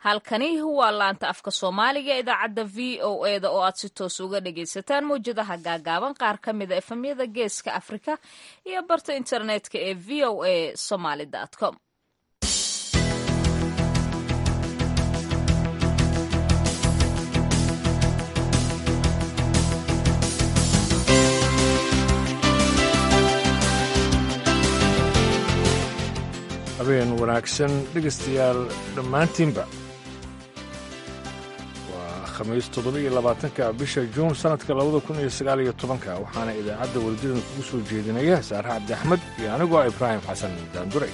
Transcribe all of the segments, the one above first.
halkani waa laanta afka soomaaliga ee idaacadda v o eda oo aad si toos uga dhagaysataan mawjadaha gaagaaban qaar ka mida efamyada geeska afrika iyo barta internetka ee v o a somaly com. habeen wanaagsan dhegaystayaal dhammaantiinba waa khamiis 7 bisha juun sannadka 2019 waxaana idaacadda wardidan kugu soo jeedinaya saare cabdi axmed iyo anigoo ibraahim xasan daanduray.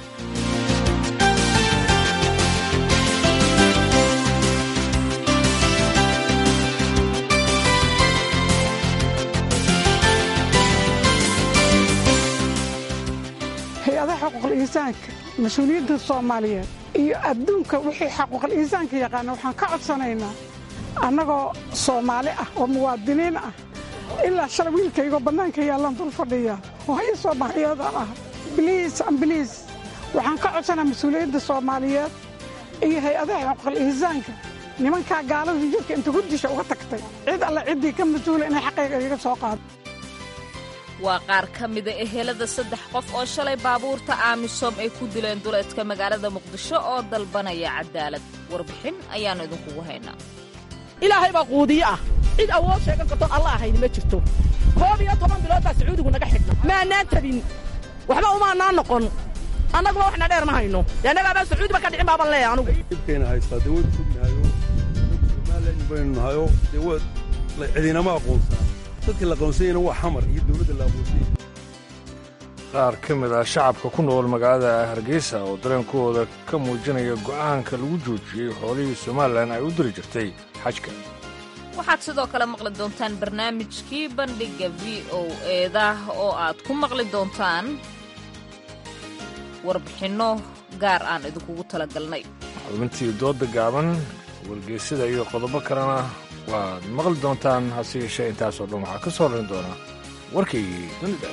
hay-adaha xuquuqul insaanka mas-uuliyadda soomaaliyeed iyo adduunka wixii xaquuqul insaanka yaqaana waxaan ka codsanaynaa annagoo soomaali ah oo muwaadiniin ah ilaa shalay wiilkaygoo bannaanka yaallaan dul fadhiya oo hay soomaaliyada ah biliis waxaan ka codsanaa mas-uuliyadda soomaaliyeed iyo hay-adaha xuquuqul insaanka nimankaa gaalada jidka inta hurdisha uga tagtay cid alle ciddii ka mas-uula inay xaqayga iga soo qaado. waa qaar ka mida ehelada 3 qof oo shalay baabuurta aamisom ay ku dileen duleedka magaalada muqdisho oo dalbanaya cadaalad. warbixin ayaannu idinkugu haynaa. ilaahay baa quudiye ah cid awood sheegan kartoon alla ahayni ma jirto. 11 bilood baa sacuudigu naga xidhna maanaan tabin waxba umaanaan noqon annaguma waxna dheer ma hayno annagaabaa sacuudiba ka dhicin baaban leeya anugu ibkayna haystaa dawad sugnahayo somalilan baynu nahayo dawad cidinama aqoonsaa dadka la aqoonsanyana waa xamar iyo dawladda la aqoonsanyay. qaar ka mid ah shacabka ku nool magaalada hargeysa oo dareenkooda ka muujinaya go'aanka lagu joojiyey xoolihii somalilan ay u diri jirtay xajka. waxaad sidoo kale maqli doontaan barnaamijkii bandhigga v o eda oo aad ku maqli doontaan warbixinno gaar aan idinkugu talagalnay. xubintii dooda gaaban wargeysada iyo qodobo kalena waad maqli doontaan hase yeeshee intaasoo dhan waxaa ka soo horin doona warkaygii dunida.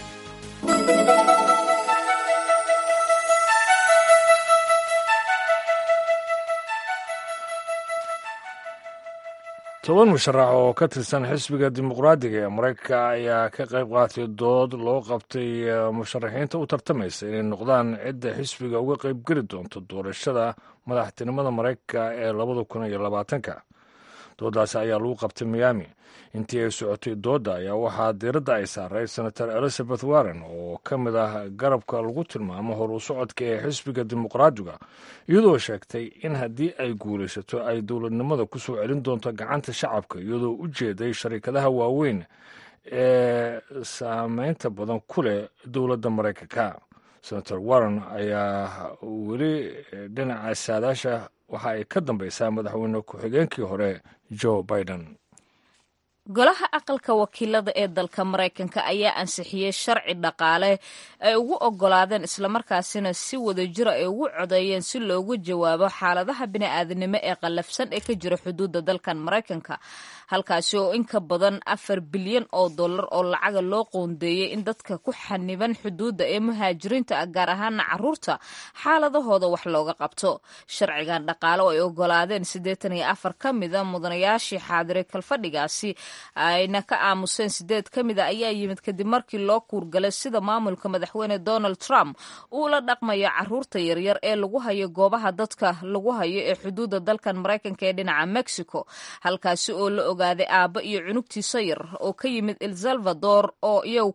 10 musharax oo ka tirsan xisbiga dimuqraadiga ee maraykanka ayaa ka qayb qaatay dood loo qabtay musharaxiinta u tartamaysa inay noqdaan cidda xisbiga uga qayb geli doonto doorashada madaxtinimada maraykanka ee 2020. doodaasi ayaa lagu qabtay miami. intii ay socotay doodda ayaa waxaa diiradda ay saaray senator elizabeth warren oo ka mid ah garabka lagu tilmaamo hor u socodka ee xisbiga dimuqraadiga iyadoo sheegtay in haddii ay guulaysato ay dowladnimada ku soo celin doonto gacanta shacabka iyadoo u jeeday sharikadaha waaweyn ee saameynta badan ku leh dowladda maraykanka. senator warren ayaa weli dhinaca saadaasha waxa ay ka dambaysaa madaxweyne ku-xigeenkii hore joe biden. golaha aqalka wakiilada ee dalka maraykanka ayaa ansixiyey sharci dhaqaale ay ugu oggolaadeen islamarkaasina si wadajira ay ugu codeeyeen si loogu jawaabo xaaladaha bini'aadanimo ee qallafsan ee ka jira xuduudda dalkan maraykanka halkaasi oo in ka badan $4 bilyan oo lacaga loo qoondeeyey in dadka ku xaniban xuduudda ee muhaajiriinta ah gaar ahaana carruurta xaaladahooda wax looga qabto. sharcigan dhaqaale oo ay oggolaadeen 84 ka mida mudanayaashii xaadiray kalfadhigaasi ayna ka aamuseen 8 ka mida ayaa yimid kadib markii loo kuurgalay sida maamulka madaxweyne Donald Trump uu la dhaqmayo carruurta yaryar ee lagu hayo goobaha dadka lagu hayo ee xuduudda dalkan maraykanka ee dhinaca Mexico halkaasi oo la ogaaday aabba iyo cunugtiisa yar oo ka yimid El Salvador oo iyagu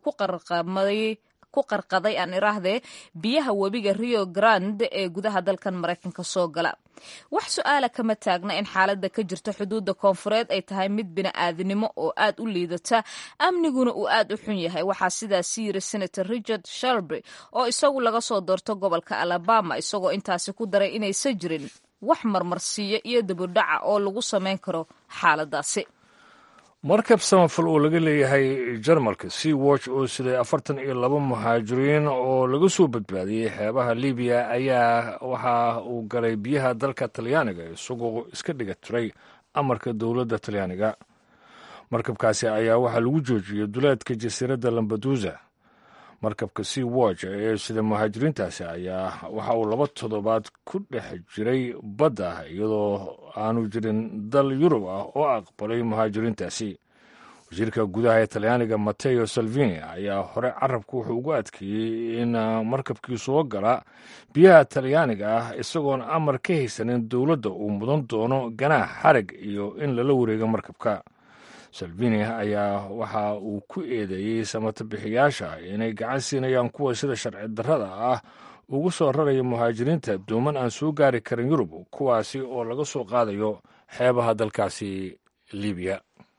ku qarqaday aan iraahdee biyaha webiga Rio Grande ee gudaha dalkan maraykanka soo gala. wax su'aala kama taagna in xaaladda ka jirta xuduudda koonfureed ay tahay mid bini'aadanimo oo aad u liidata amniguna uu aad u xun yahay. waxaa sidaasi yiri senator Richard Shelby oo isagu laga soo doorto gobolka Alabama isagoo intaasi ku daray inaysan jirin wax marmarsiiyo iyo dabudhaca oo lagu samayn karo xaaladdaasi. markab samafal oo laga leeyahay jarmalka sea watch oo siday 42 muhaajiriin oo laga soo badbaadiyey xeebaha libiya ayaa waxa uu galay biyaha dalka talyaaniga isagoo iska dhiga tiray amarka dowladda talyaaniga. markabkaasi ayaa waxaa lagu joojiyey duleedka jasiiradda lambadusa. markabka sea watch ee sida muhaajiriintaasi ayaa waxa uu 2 toddobaad ku dhex jiray badda iyadoo aanu jirin dal Yurub ah oo aqbalay muhaajiriintaasi. wasiirka gudaha ee Talyaaniga Matteo Salvini ayaa hore carabku wuxuu ugu adkeeyey in markabkii soo gala biyaha Talyaaniga ah isagoon amar ka haysanin dowladda uu mudan doono ganaax xarag iyo in lala wareego markabka. Salvini ayaa waxa uu ku eedeeyey samatabixiyaasha inay gacan siinayaan kuwa sida sharci darrada ah ugu soo raraya muhaajiriinta dooman aan soo gaari karin Yurub, kuwaasi oo laga soo qaadayo xeebaha dalkaasi Liibiya.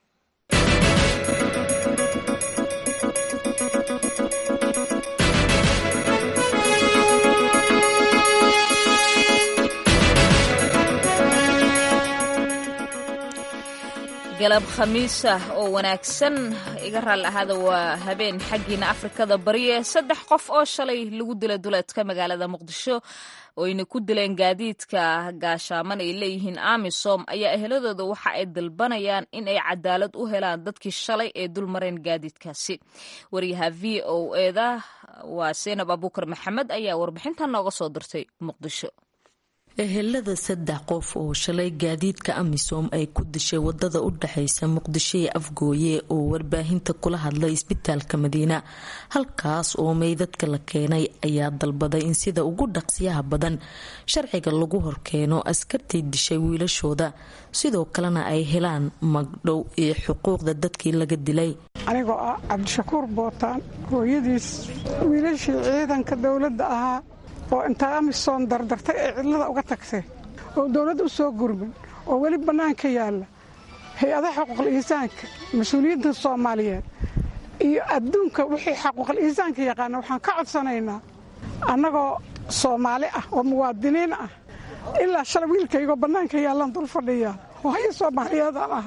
galab khamiis ah oo wanaagsan iga raal ahaada waa habeen xaggiina Afrikada bariye 3 qof oo shalay lagu dilay duleedka magaalada Muqdisho oo ay ku dileen gaadiidka gaashaaman ay leeyihiin AMISOM ayaa eheladooda waxa ay dalbanayaan in ay cadaalad u helaan dadkii shalay ee dulmareen gaadiidkaasi. wariyaha VOA-da waa Seenab Abuukar Maxamed ayaa warbixintan nooga soo dirtay Muqdisho. ehelada 3 qof oo shalay gaadiidka AMISOM ay ku dishay wadada u dhaxaysa Muqdisho iyo Afgooye oo warbaahinta kula hadlay isbitaalka Madiina halkaas oo meydadka la keenay ayaa dalbaday in sida ugu dhaqsiyaha badan sharciga lagu horkeeno askartii dishay wiilashooda sidoo kalena ay helaan magdhow iyo xuquuqda dadkii laga dilay. anigoo ah Cabdishakuur Bootaan hooyadiis wiilashii ciidanka dawladda ahaa oo inta AMISOM dardartay ee cidlada uga tagtay oo dawladda u soo gurmin oo weli bannaanka yaalla hay-adaha xuquuqul insaanka mas'uuliyadda Soomaaliyeed iyo adduunka wixii xuquuqul insaanka yaqaan waxaan ka codsanaynaa annagoo Soomaali ah oo muwaadiniin ah ilaa shalay wiilkayga bannaanka yaallan dul fadhiya hooyo Soomaaliyeed ah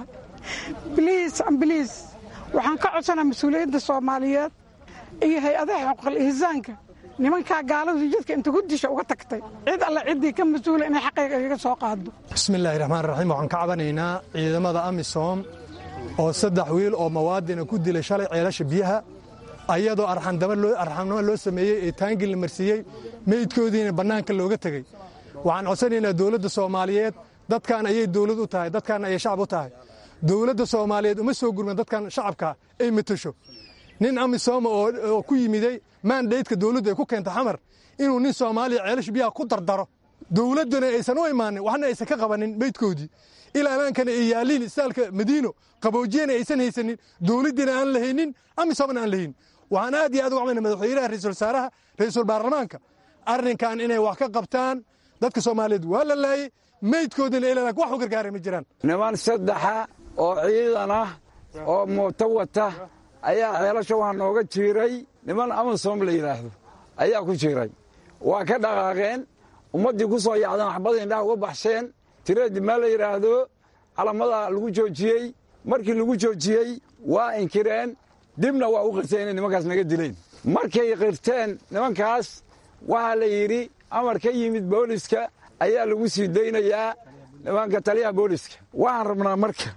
please waxaan ka codsanaa mas'uuliyadda Soomaaliyeed iyo hay-adaha xuquuqul insaanka nimanka gaaladu jidka inta ku disha uga tagtay cid alla cidii ka mas'uul inay xaqayga iga soo qaado. bismillaahir rahmaanir rahiim waxaan ka cabanaynaa ciidamada AMISOM oo 3 wiil oo muwaadin ku dilay shalay ceelasha biyaha ayadoo arxamnimo loo sameeyay ee taangil la marsiiyay meydkoodiina banaanka looga tagay. waxaan codsanaynaa dawladda Soomaaliyeed dadkan ayay dawlad u tahay dadkan ayay shacab u tahay. dawladda Soomaaliyeed uma soo gurman dadkan shacabka ay matasho. nin AMISOM oo ku yimiday mandate-ka dawladda ay ku keentay xamar inuu nin Soomaali ceelash biyaha ku dardaro dawladana aysan u imaanin waxna aysan ka qabanin meydkoodii ilaa maankana ay yaaliin isaalka Madiino qaboojiyana aysan haysanin dawladina aan lahaynin AMISOMna aan lahayn. waxaan aad iyo aad ugu cabanay madaxweynaha ra'iisul wasaaraha ra'iisul baarlamaanka arrinkan inay wax ka qabtaan dadka Soomaaliyeed waa la laayay meydkoodina ilaa wax u gargaaray ma jiraan. niman 3 oo ciidan ah oo mootawata ayaa ceelasha waa nooga jiiray niman AMISOM la yiraahdo ayaa ku jiiray waa ka dhaqaaqeen ummadii ku soo yaacdan waxbada indhaha uga baxsheen tireed ma la yiraahdo calamada lagu joojiyay markii lagu joojiyay waa inkireen dibna waa u qirteen nimankaas naga dileen markay qirteen nimankaas waxa la yiri amar ka yimid booliska ayaa lagu sii deynayaa nimanka taliyaha booliska waxaan rabnaa marka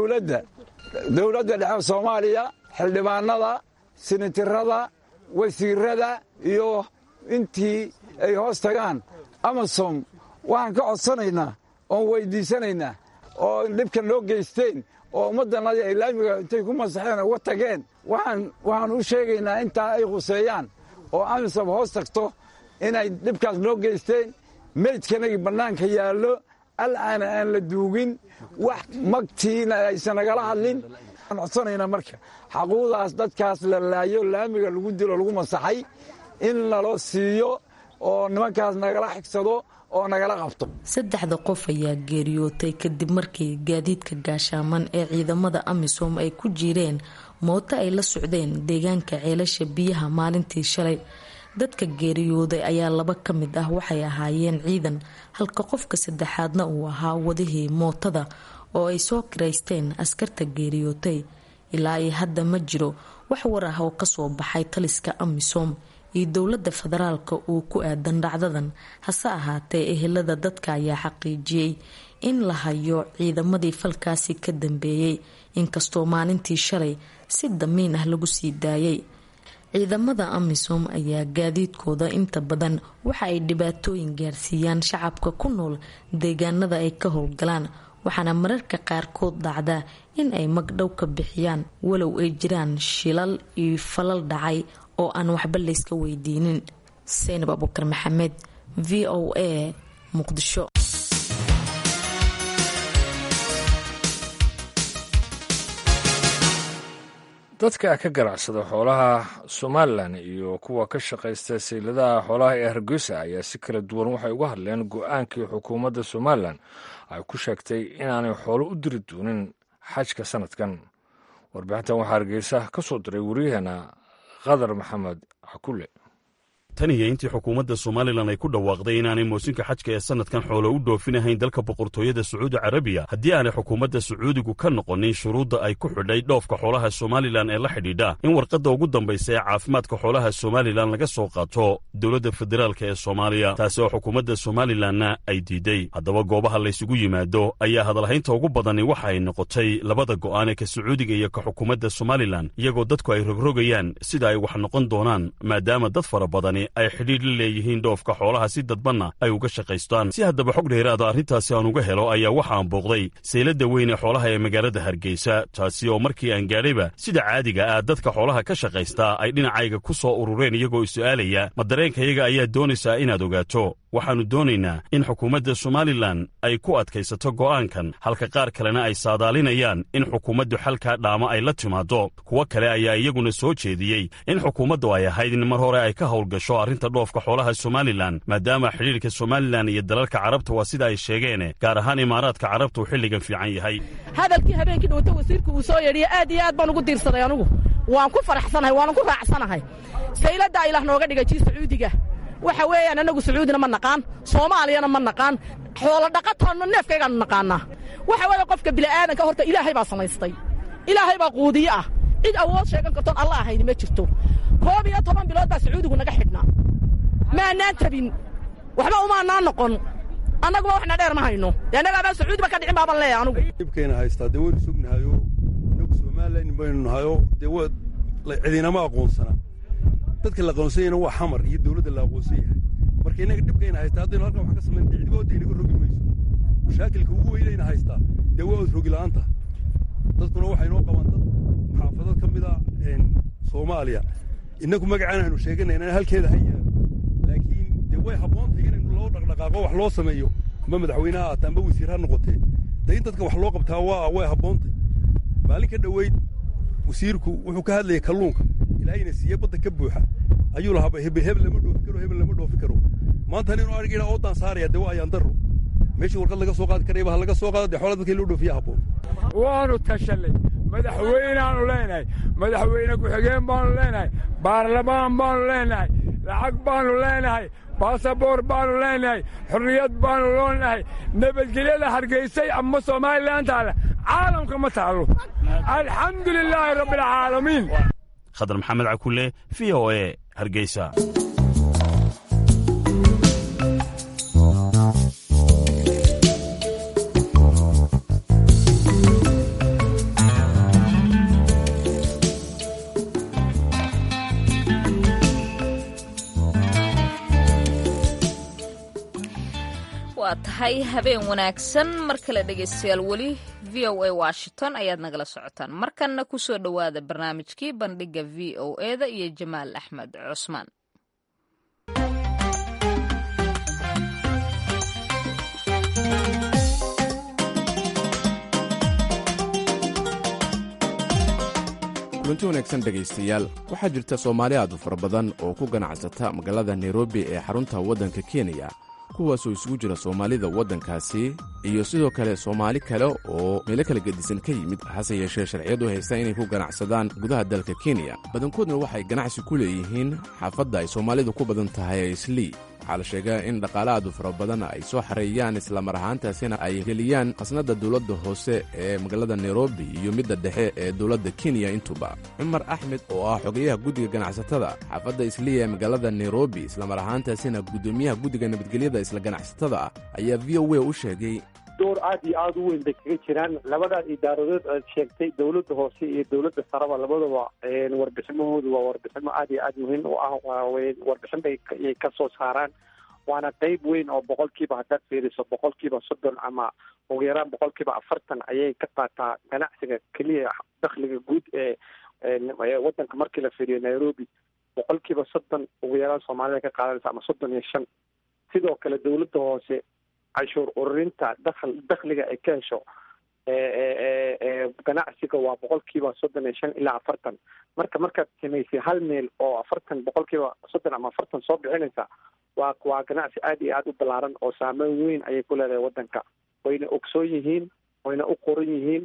dawladda dhexe Soomaaliya xildhibaanada senatarada wasiirada iyo intii ay hoos tagaan AMISOM waxaan ka codsanaynaa oo weydiisanaynaa oo dhibkan loo geysteen oo ummaddanada ay laamiga intay ku masaxeen uga tageen waxaan u sheegaynaa intaa ay quseeyaan oo AMISOM hoos tagto inay dhibkaas loo geysteen meydkanagii bannaanka yaallo al'aana aan la duugin wax magtiina aysan nagala hadlin. waxaan codsanaynaa marka xaquuqdaas dadkaas la laayo laamiga lagu dilo lagu masaxay in naloo siiyo oo nimankaas nagala xigsado oo nagala qabto. 3 qof ayaa geeriyootay kadib markii gaadiidka gaashaaman ee ciidamada AMISOM ay ku jireen mooto ay la socdeen deegaanka ceelasha biyaha maalintii shalay. dadka geeriyooday ayaa 2 ka mid ah waxay ahaayeen ciidan halka qofka saddexaadna uu ahaa wadihii mootada oo ay soo kireysteen askarta geeriyootay. ilaa ay hadda ma jiro wax war ah oo ka soo baxay taliska AMISOM iyo dowladda federaalka uu ku aadan dhacdadan. hase ahaatee ehelada dadka ayaa xaqiijiyay in la hayo ciidamadii falkaasi ka dambeeyay inkastoo maalintii shalay si damiin ah lagu sii daayay. ciidamada amisom ayaa gaadiidkooda inta badan waxa ay dhibaatooyin gaarsiiyaan shacabka ku nool deegaanada ay ka howlgalaan, waxaana mararka qaarkood dhacda in ay magdhow ka bixiyaan walow ay jiraan shilal iyo falal dhacay oo aan waxba layska weydiinin. Seynab Abubakar Maxamed, V O A, Muqdisho. dadka ka ganacsada xoolaha Somalilan iyo kuwa ka shaqaysta sayladaha xoolaha ee Hargeysa ayaa si kala duwan waxay uga hadleen go'aankii xukuumadda Somalilan ay ku sheegtay inaanay xoolo u diri doonin xajka sanadkan. warbixintan waxaa Hargeysa ka soo diray wariyaheena Qadar Maxamed Cakule. tan iyo intii xukuumadda Somalilan ay ku dhawaaqday inaanay moosinka xajka ee sanadkan xoolo u dhoofinahayn dalka boqortooyada Sacuudi Carabiya haddii aanay xukuumadda Sacuudigu ka noqonin shuruudda ay ku xidhay dhoofka xoolaha Somalilan ee la xidhiidha in warqadda ugu dambaysa ee caafimaadka xoolaha Somalilan laga soo qaato dowladda federaalka ee Soomaaliya, taasi oo xukuumadda Somalilanna ay diiday. haddaba goobaha laysugu yimaado ayaa hadalhaynta ugu badani waxa ay noqotay labada go'aan ee ka Sacuudiga iyo ka xukuumadda Somalilan, iyagoo dadku ay rogrogayaan sida ay wax noqon doonaan maadaama dad fara badani ay xidhiidh la leeyihiin dhoofka xoolaha si dadbanna ay uga shaqaystaan. si haddaba xog dheeraada arrintaasi aan uga helo ayaa waxaan booqday sayladda weyn ee xoolaha ee magaalada Hargeysa, taasi oo markii aan gaadhayba sida caadiga ah dadka xoolaha ka shaqaystaa ay dhinacayga ku soo urureen iyagoo su'aalaya ma dareenkayaga ayaa doonaysaa inaad ogaato. waxaannu doonaynaa in xukuumadda Somalilan ay ku adkaysato go'aankan, halka qaar kalena ay saadaalinayaan in xukuumaddu xalkaa dhaama ay la timaado. kuwo kale ayaa iyaguna soo jeediyey in xukuumaddu ay ahayd in mar hore ay ka howlgasho arrinta dhoofka xoolaha Somalilan, maadaama xidhiirka Somalilan iyo dalalka carabta waa sida ay sheegeen, gaar ahaan imaaraadka carabta uu xilligan fiican yahay. hadalkii habeenkii dhowta wasiirku uu soo yeedhiyey aad iyo aad baan ugu diirsaday anigu. waan ku faraxsanahay, waan ku raacsanahay. sayladda ilaah nooga dhigay jii Sacuudiga. waxa weeyaan anagu Sacuudina ma naqaan, Soomaaliyana ma naqaan, xoolo dhaqataana neefkaygaanu naqaanaa. waxa weeye qofka bini'aadanka horta ilaahay baa samaystay, ilaahay baa quudiye ah, cid awood sheegan kartoon alla ahayni ma jirto. 11 bilood baa Sacuudigu naga xidhnaa, maanaan tabin, waxba umaanaan noqon, annaguma waxna dheer ma hayno. annagaa Sacuudi ba ka dhicin baaban leeyahay anigu. dhibkeena haystaa dee waynu sugnahayo, inagu Somalilan baynu nahayo, dee waa cidinama aqoonsana. dadka la aqoonsanyana waa xamar iyo dowladda la aqoonsan yahay. marka inaga dhibkayna haystaa haddaynu halkan wax ka samayn cidibooda inaga rogi mayso. mashaakilka ugu weynayna haystaa dee waa ood rogi la'aanta. dadkuna waxay noo qabaan dad xaafadad ka mid ah Soomaaliya. innagu magacaan aynu sheeganayna halkeeda hayaa, laakiin dee way habboontahay inaynu loo dhaqdhaqaaqo wax loo sameeyo, ama madaxweynaha aata amba wasiir ha noqotee. dee in dadka wax loo qabtaa way habboontahay. maalin ka dhoweyd wasiirku wuxuu ka hadlayay kalluunka ilaahayna siiye badda ka buuxa ayuu lahaa hebel lama dhoofi karo, hebel lama dhoofi karo. maanta inuu ariga oodaan saaraya dee waa ayaan darro. meeshii warqad laga soo qaadi karayba ha laga soo qaado, dee xoolaa dadka loo dhoofiya habboon. waanu tashanay, madaxweynaanu leenahay, madaxweyne ku-xigeen baanu leenahay, baarlamaan baanu leenahay, lacag baanu leenahay, baasaboor baanu leenahay, xorriyad baanu leenahay. nabadgelyada Hargeysay ama Somalilan taale caalamka ma taalo. alxamdu lilaahi rabbilcaalamiin. Khadar Maxamed Cakule, V O A, Hargeysa. waa tahay habeen wanaagsan mar kale dhegaystayaal. weli V O A Washington ayaad nagala socotaan. markanna ku soo dhowaada barnaamijkii bandhiga V O A da iyo Jamaal Axmed Cusmaan. kulanti wanaagsan dhegaystayaal, waxaa jirta Soomaali aad u fara badan oo ku ganacsata magaalada Nairobi ee xarunta waddanka Kenya, kuwaasoo isugu jira Soomaalida waddankaasi iyo sidoo kale Soomaali kale oo meelo kala gedisan ka yimid, hase yeeshee sharciyadu haysta inay ku ganacsadaan gudaha dalka Kenya. badankoodna waxay ganacsi ku leeyihiin xaafadda ay Soomaalidu ku badan tahay ee Islii. waxaa la sheegaa in dhaqaale aad u fara badan ay soo xareeyaan, islamar ahaantaasina ay geliyaan khasnadda dowladda hoose ee magaalada Nairobi iyo midda dhexe ee dowladda Kenya intuba. Cumar Axmed oo ah xogeyaha guddiga ganacsatada xaafadda Islii ee magaalada Nairobi, islamar ahaantaasina guddoomiyaha guddiga nabadgelyada isla ganacsatada ayaa V O A u sheegay door aad iyo aada u weyn bay kaga jiraan. Labada idaaradood aad sheegtay, dowladda hoose iyo dowladda saraba, labadaba warbiximahoodu waa warbiximo aad iyo aad muhiim u ah. Warbixin bay ka soo saaraan, waana qeyb weyn oo boqolkiiba haddaad fiiriso 30% ama ugu yaraan 40% ayay ka qaataa ganacsiga keliya. Dakhliga guud ee wadanka markii la fiiriyo Nairobi 30% ugu yaraan Soomaalida ka qaadanaysa, ama 35. sidoo kale dowladda hoose cashuur ururinta dakhliga ay ka hesho ganacsiga waa 35% ilaa 40. markaad samaysay hal meel oo 40% ama 40 soo bixinaysa, waa ganacsi aad iyo aad u ballaaran oo saameyn weyn ayay ku leedahay wadanka. wayna ogsoon yihiin, wayna u qoran yihiin.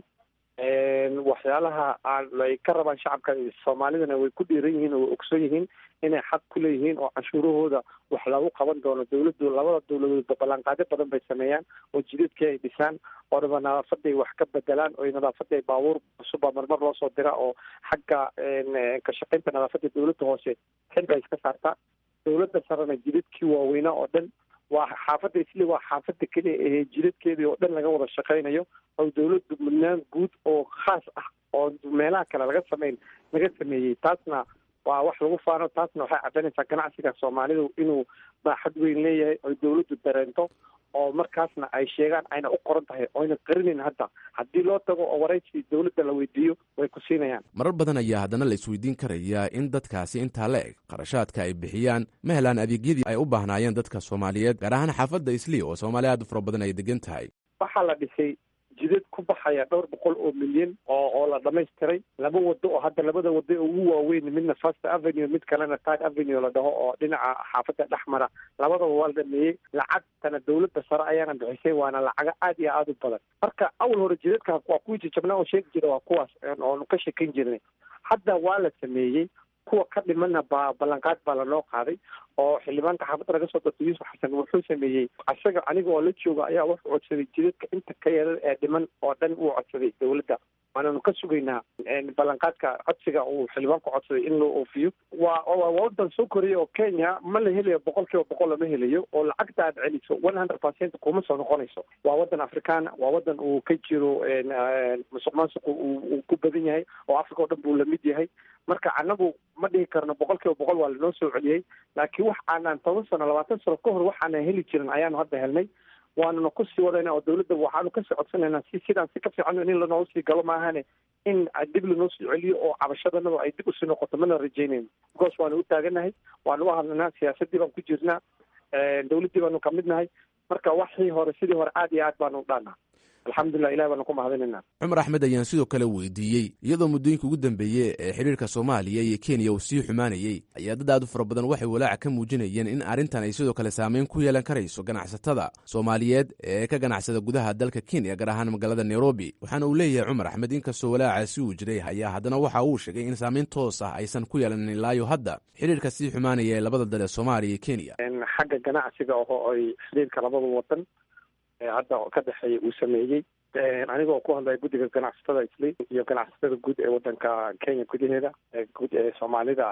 waxyaalaha ay ka rabaan shacabka Soomaalidana way ku dhiiran yihiin oo way ogsoon yihiin inay xaq ku leeyihiin oo cashuurahooda wax lagu qaban doono. labada dowladood ballanqaadyo badan bay sameeyaan oo jidadkii ay dhisaan, oo nadaafaday wax ka bedelaan, oo nadaafaday baabuur cusub marmar loo soo dira oo xagga ka shaqaynta nadaafada dowladda hoose xil bay iska saartaa. dowladda sarena jidadkii waaweynaa oo dhan, waa xaafadda isli waa xaafadda keliya ee jidadkeedii oo dhan laga wada shaqaynayo, oo dowladdu mudnaan guud oo khaas ah oo meelaha kale laga sameeyey. taasna waa wax lagu faano. taasna waxay caddaynaysaa ganacsiga Soomaalidu inuu baaxad weyn leeyahay, oo dowladdu dareento, oo markaasna ay sheegaan ayna u qoran tahay, oyna qarinin. hadda haddii loo tago oo waraysi dowladda la weydiiyo way ku siinayaan. marar badan ayaa haddana la isweydiin karayaa in dadkaasi intaa la eg qarashaadka ay bixiyaan ma helaan adeegyadii ay u baahnaayeen dadka Soomaaliyeed, gaar ahaan xaafadda Islii oo Soomaali aad u fara badan ay degan tahay. waxaa la dhisay jidad ku baxaya 200 milyan oo la dhamaystiray. laba wado oo hadda labada wado ugu waaweyn, midna First Avenue, mid kalena Third Avenue la dhaho, oo dhinaca xaafadda dhexmara. labadaba waa la dhameeyey. lacagtana dowladda sare ayaana bixisay, waana lacaga aad iyo aad u badan. marka awal hore jidadka waa kuwii jajabnaa oo sheegi jira, waa kuwaas oonu ka sheekayn jirnay. hadda waa la sameeyey. kuwa ka dhimana ballanqaad baa lanoo qaaday, oo xildhibaanka xaafadda laga soo dartay Yuusuf Xasan wuxuu sameeyey. aniga oo la jooga ayaa wuxuu codsaday jidadka inta ka yar ee dhiman oo dhan uu codsaday dowladda. waananu ka sugaynaa ballanqaadka codsiga uu xildhibaanku codsaday in loo oofiyo. waa wadan soo koraya oo Kenya ma la helayo 100% lama helayo, oo lacagta aad celiso 100% kuma soo noqonayso. waa wadan Afrikaan, waa wadan uu ka jiro musuqmaasuqu uu ku badan yahay, oo Afrika oo dhan buu la mid yahay. marka anagu ma dhihi karno 100% waa lanoo soo celiyey, laakiin wax aanan 10 sano 20 sano ka hor waxaana heli jirin ayaanu hadda helnay. waanuna ku sii wadayna, oo dowladda waxaanu ka sii codsanaynaa sidaan si ka fiican in lanoo sii galo maahane in dib lanoo sii celiyo oo cabashadanadu ay dib usii noqoto mana rajaynayno. because waanu u taaganahay, waanu u hadlanaa, siyaasaddii baan ku jirnaa, dowladdii baanu ka mid nahay. marka waxii hore sidii hore aad iyo aad baanu u dhaanaa. alxamdulilah, ilahi baanu ku mahadinaynaa. cumar axmed ayaan sidoo kale weydiiyey, iyadoo muddooyinka ugu dambeeyey ee xiriirka Soomaaliya iyo Kenya uu sii xumaanayey, ayaa dad aad u fara badan waxay walaaca ka muujinayeen in arrintan ay sidoo kale saameyn ku yeelan karayso ganacsatada Soomaaliyeed ee ka ganacsada gudaha dalka Kenya, gaar ahaan magaalada Nairobi. waxaana uu leeyahay Cumar Axmed, inkastoo walaacaasi uu jiray, ayaa haddana waxa uu sheegay in saameyn toos ah aysan ku yeelanin ilaayo hadda xiriirka sii xumaanaya ee labada dal ee Soomaaliya iyo Kenya. xagga ganacsiga oo ay xiriirka labada wadan hadda ka dhexeeya uu sameeyey. anigoo ku hadlaya guddiga ganacsatada Islii iyo ganacsatada guud ee wadanka Kenya gudaheeda, guud ee Soomaalida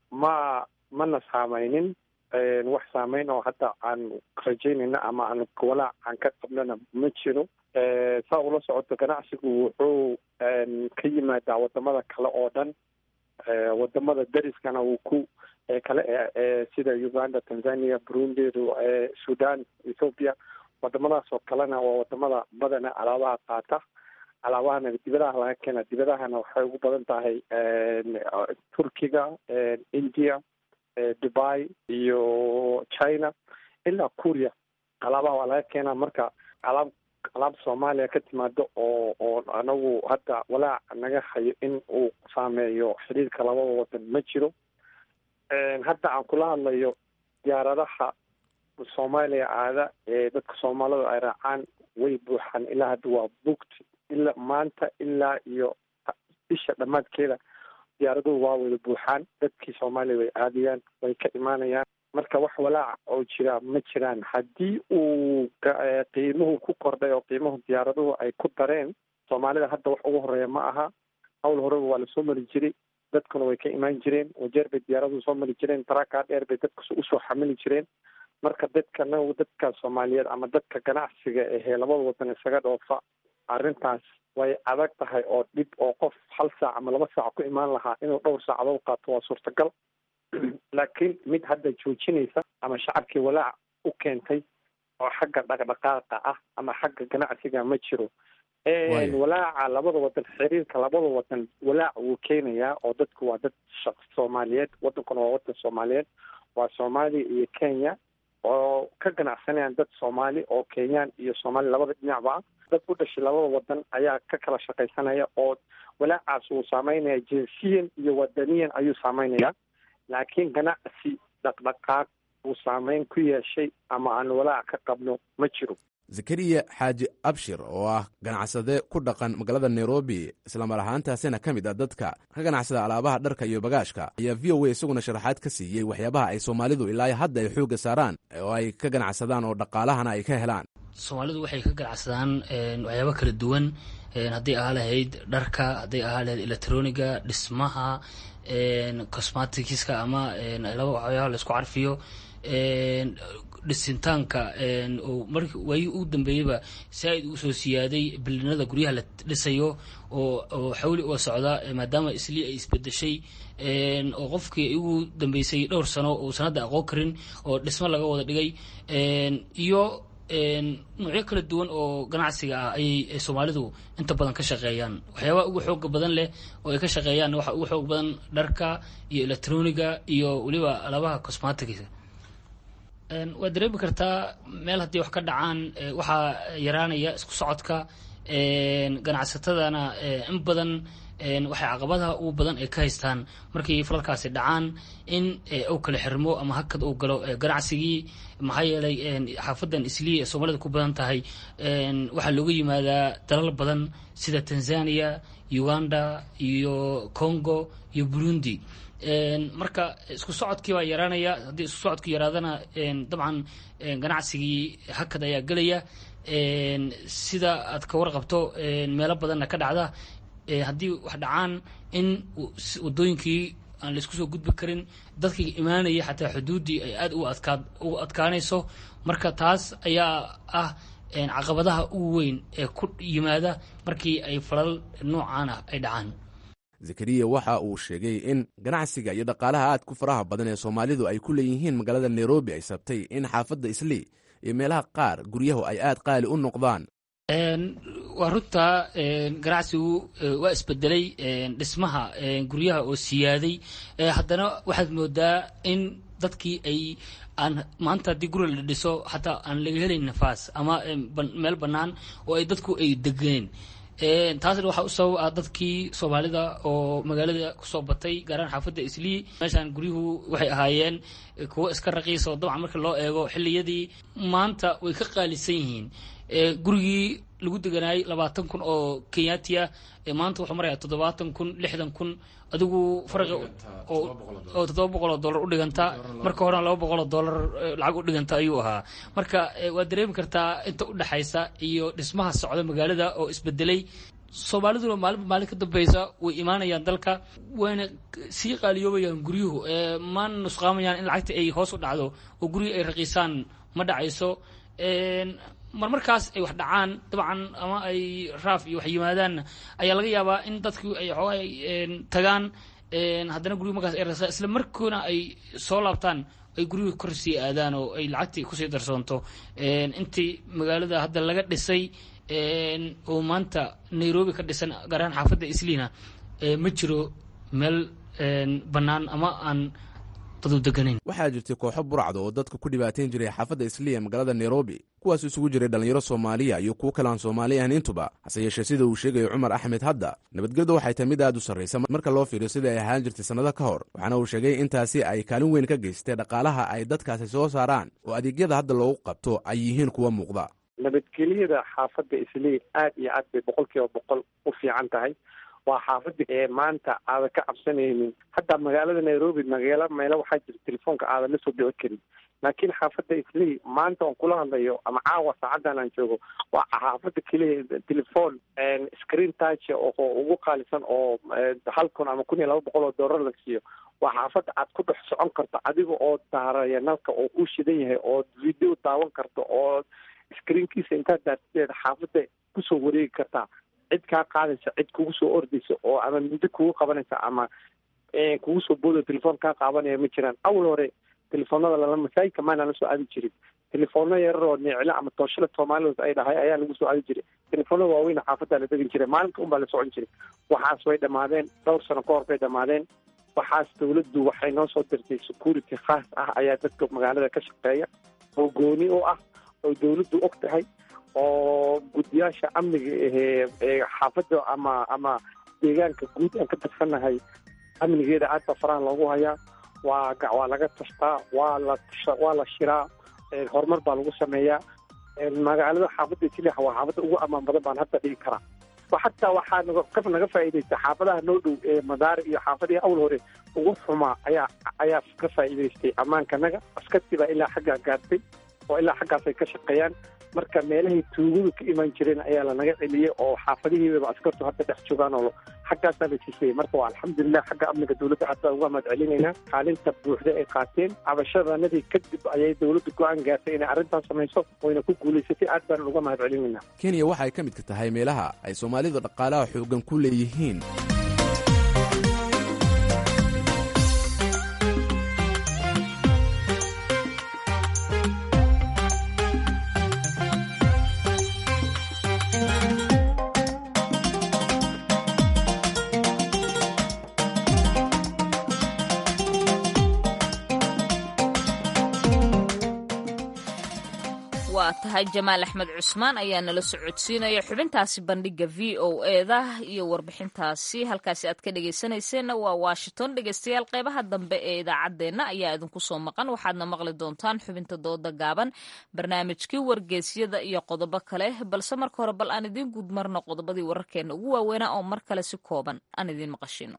ah, mana saameynin. wax saameyn oo hadda aan rajaynayna ama aan walaac aan ka qabnana ma jiro. saa ula socoto ganacsigu wuxuu ka yimaadaa wadamada kale oo dhan. wadamada dariskana wuu ku kale sida Uganda, Tanzania, Burundi, Sudan, Ethiopia. wadamadaas oo kalena waa wadamada badana alaabaha qaata. alaabahana dibadaha laga keena. dibadahana waxay ugu badan tahay Turkiga, India, Dubai iyo China ilaa Korea. alaabaha waa laga keenaa. marka alaab Soomaaliya ka timaado oo anagu hadda walaac naga hayo in uu saameeyo xiriirka labada wadan ma jiro. hadda aan kula hadlayo, diyaaradaha Soomaaliya aada ee dadka Soomaalida ay raacaan way buuxaan. ilaa hadda waa booked. ilaa maanta ilaa iyo bisha dhammaadkeeda diyaaraduhu waa wada buuxaan. dadkii Soomaaliya way aadayaan, way ka imaanayaan. marka wax walaac oo jira ma jiraan. haddii uu qiimuhu ku kordhay oo qiimuhu diyaaraduhu ay ku dareen, Soomaalida hadda wax ugu horeeya ma aha. hawl horeba waa lasoo mari jiray, dadkuna way ka imaan jireen. wajeer bay diyaaraduhu soo mari jireen, taraakaa dheer bay dadka usoo xamili jireen. marka dadka soomaaliyeed ama dadka ganacsiga ahee labada wadan isaga dhoofa arrintaas way adag tahay oo dhib oo qof hal saac ama 2 saac ku imaan lahaa inuu dhowr saacadood qaato waa suurtagal laakiin mid hadda joojinaysa ama shacabkii walaac u keentay oo xagga dhaqdhaqaaqa ah ama xagga ganacsiga ma jiro walaaca labada wadan xiriirka labada wadan walaac wuu keenayaa oo dadku waa dad Soomaaliyeed wadankuna waa wadan Soomaaliyeed waa Soomaaliya iyo Kenya oo ka ganacsanayaan dad Soomaali oo Kenyaan iyo Soomaali labada dhinacba dad u dhashay labada wadan ayaa ka kala shaqaysanaya oo walaacaas uu saameynaya jinsiyan iyo wadaniyan ayuu saameynaya laakiin ganacsi dhaqdhaqaaq uu saameyn ku yeeshay ama aan walaac ka qabno ma jiro. zakariya xaaji abshir oo ah ganacsade ku dhaqan magaalada nairobi islamar ahaantaasina ka mid ah dadka ka ganacsada alaabaha dharka iyo bagaashka ayaa v o a isaguna sharaxaad ka siiyey waxyaabaha ay soomaalidu ilaa hadda ay xoogga saaraan oo ay ka ganacsadaan oo dhaqaalahana ay ka helaan. soomaalidu waxay ka ganacsadaan waxyaabo kala duwan hadday ahaa lahayd dharka hadday ahaa lahayd electroniga dhismaha cosmeticska ama waxyaabaha laisku carfiyo dhisintaanka oo markii waayii ugu dambeeyeyba saaid u soo siyaaday bilinada guryaha la dhisayo oo xawli uga socda maadaama islii ay isbedeshay oo qofkii ugu dambeysay dhowr sano oo sanada aqoon karin oo dhismo laga wada dhigay iyo noocyo kala duwan oo ganacsiga ah ayay soomaalidu inta badan ka shaqeeyaan waxyaabaha ugu xooga badan leh oo ay ka shaqeeyaan waxa ugu xoog badan dharka iyo electroniga iyo weliba alaabaha cosmeticska. waad dareemi kartaa meel haddii wax ka dhacaan waxaa yaraanaya isku socodka ganacsatadana in badan waxay caqabadaha ugu badan ay ka haystaan markii falalkaasi dhacaan in uu kala xirmo ama hakad uu galo ganacsigii maxaa yeelay xaafadan islii ee soomaalida ku badan tahay waxaa looga yimaadaa dalal badan sida Tanzania, Uganda iyo Congo iyo Burundi marka isku socodkii waa yaraanaya haddii isku socodku yaraadana dabcan ganacsigii hakad ayaa gelaya sida aad ka warqabto meelo badanna ka dhacda haddii wax dhacaan in wadooyinkii aan la isku soo gudbi karin dadkii imaanaya xataa xuduuddii ay aad ugu adkaanayso marka taas ayaa ah caqabadaha ugu weyn ee ku yimaada markii ay falal noocaan ah ay dhacaan. zakariya waxa uu sheegay in ganacsiga iyo dhaqaalaha aad ku faraha badan ee soomaalidu ay ku leeyihiin magaalada nairobi ay sabtay in xaafadda islii iyo meelaha qaar guryahu ay aad qaali u noqdaan. waa runta ganacsigu waa isbedelay dhismaha guryaha oo siyaaday haddana waxaad moodaa in dadkii ay aan maanta haddii guri la dhiso xataa aan laga helayn nafaas ama meel bannaan oo ay dadku ay degeen taasna waxaa u sabab ah dadkii soomaalida oo magaalada kusoo batay gaaraan xaafadda islii meeshaan guryuhu waxay ahaayeen kuwo iska raqiisa oo dabcan marka loo eego xilliyadii maanta way ka qaalisan yihiin gurigii lagu deganaayay 20,000 oo kenyaatiya maanta wuxuu marayaa 70,000 60,000 adigu farqi oo $700 u dhiganta marka horena $200 lacag u dhiganta ayuu ahaa marka waad dareemi kartaa inta u dhaxaysa iyo dhismaha socda magaalada oo isbedelay soomaaliduna maalin ka dambeysa way imaanayaan dalka wayna sii qaaliyoobayaan guryuhu ma nusqaamayaan in lacagta ay hoos u dhacdo oo guryo ay raqiisaan ma dhacayso marmarkaas ay wax dhacaan dabcan ama ay raaf iyo wax yimaadaan ayaa laga yaabaa in dadkii ay xoogaa tagaan haddana guryo markaas ay rasaan isla markoona ay soo laabtaan ay guryuhu kor sii aadaan oo ay lacagtii kusii darsoonto intii magaalada hadda laga dhisay oo maanta nairobi ka dhisan gaar ahaan xaafadda isliina ma jiro meel bannaan ama aan waxaa jirtay kooxo burcda oo dadka ku dhibaateyn jiray xaafadda islii ee magaalada nairobi kuwaas isugu jiray dhallinyaro soomaaliya iyo kuwo kale aan soomaali ahan intuba hase yeeshee sida uu sheegayo cumar axmed hadda nabadgelyadu waxay tahay mid aad u sarraysa marka loo fiiriyo sida ay ahaan jirtay sannado ka hor waxaana uu sheegay intaasi ay kaalin weyn ka geystay dhaqaalaha ay dadkaasi soo saaraan oo adeegyada hadda loogu qabto ay yihiin kuwa muuqda. nabadgelyada xaafadda islii aad iyo aad bay 100% u fiican tahay waa xaafadda ee maanta aadan ka cabsanaynin hataa magaalada nairobi meelo waxaa jira telefoonka aadan la soo dhici karin laakiin xaafadda islii maanta aan kula hadlayo ama caawa saacadan aan joogo waa xaafadda keliya telefoon screen touch oo ugu qaalisan oo 1,000 ama $1,200 la siiyo waa xaafadda aad ku dhex socon karto adiga oo daaraya nalka oo ku shidan yahay oo video daawan karto oo screenkiisa intaad daartideeda xaafadda kusoo wareegi kartaa cid kaa qaadaysa cid kugu soo ordaysa oo ama muddo kugu qabanaysa ama kugu soo boodo telefoon kaa qaabanaya ma jiraan. awal hore telefoonada lala masaajidka maana la soo aadi jirin. telefoona yarar oo neecla ama tooshada soomaalida ay dhahay ayaa lagu soo aadi jiray. telefoonada waaweyn xaafadda la degin jiray, maalinka unbaa la socon jiray. waxaas way dhammaadeen, dhowr sano ka hor bay dhammaadeen. waxaas dawladdu waxay noo soo dirtay security khaas ah ayaa dadka magaalada ka shaqeeya oo gooni u ah oo dawladdu og tahay oo guddiyaasha amniga ee xaafadda ama deegaanka guud aan ka tirsannahay amnigeeda aad baa faraha loogu hayaa. waa laga tashtaa, waa la shiraa, horumar baa lagu sameeyaa. magaalada xaafadda Islii waa xaafadda ugu ammaan badan baan hadda dhigi karaa. xataa waxaa naga faa'iidaysta xaafadaha noo dhow ee Madaari iyo xaafadii awal hore ugu xumaa ayaa ka faa'iidaystay ammaankanaga. askartii baa ilaa xaggaa gaartay oo ilaa xaggaasay ka shaqeeyaan. marka meelahay tuugadu ka imaan jireen ayaa lanaga celiyey oo xaafadihiibaba askartu hadda dhex joogaan oo xaggaasaa la siisayay. marka waa alxamdulilah xagga amniga dawladda hadda uga mahad celinaynaa kaalinta buuxda ay qaateen. cabashadanadii kadib ayay dawladdu go-aan gaartay inay arrintaas samayso wayna ku guulaysatay. aad baan uga mahad celinaynaa. kenya waxay ka midka tahay meelaha ay soomaalidu dhaqaalaha xooggan ku leeyihiin. waa tahay jamaal axmed cusmaan ayaa nala socodsiinaya xubintaasi bandhiga v o eda iyo warbixintaasi. halkaasi aad ka dhegaysanayseena waa washington. dhegaystayaal qeybaha dambe ee idaacaddeenna ayaa idinku soo maqan. waxaadna maqli doontaan xubinta dooda gaaban, barnaamijkii wargeysyada iyo qodobo kale. balse marka hore bal aan idiin guud marno qodobadii wararkeena ugu waaweynaa oo mar kale si kooban aan idiin maqashino.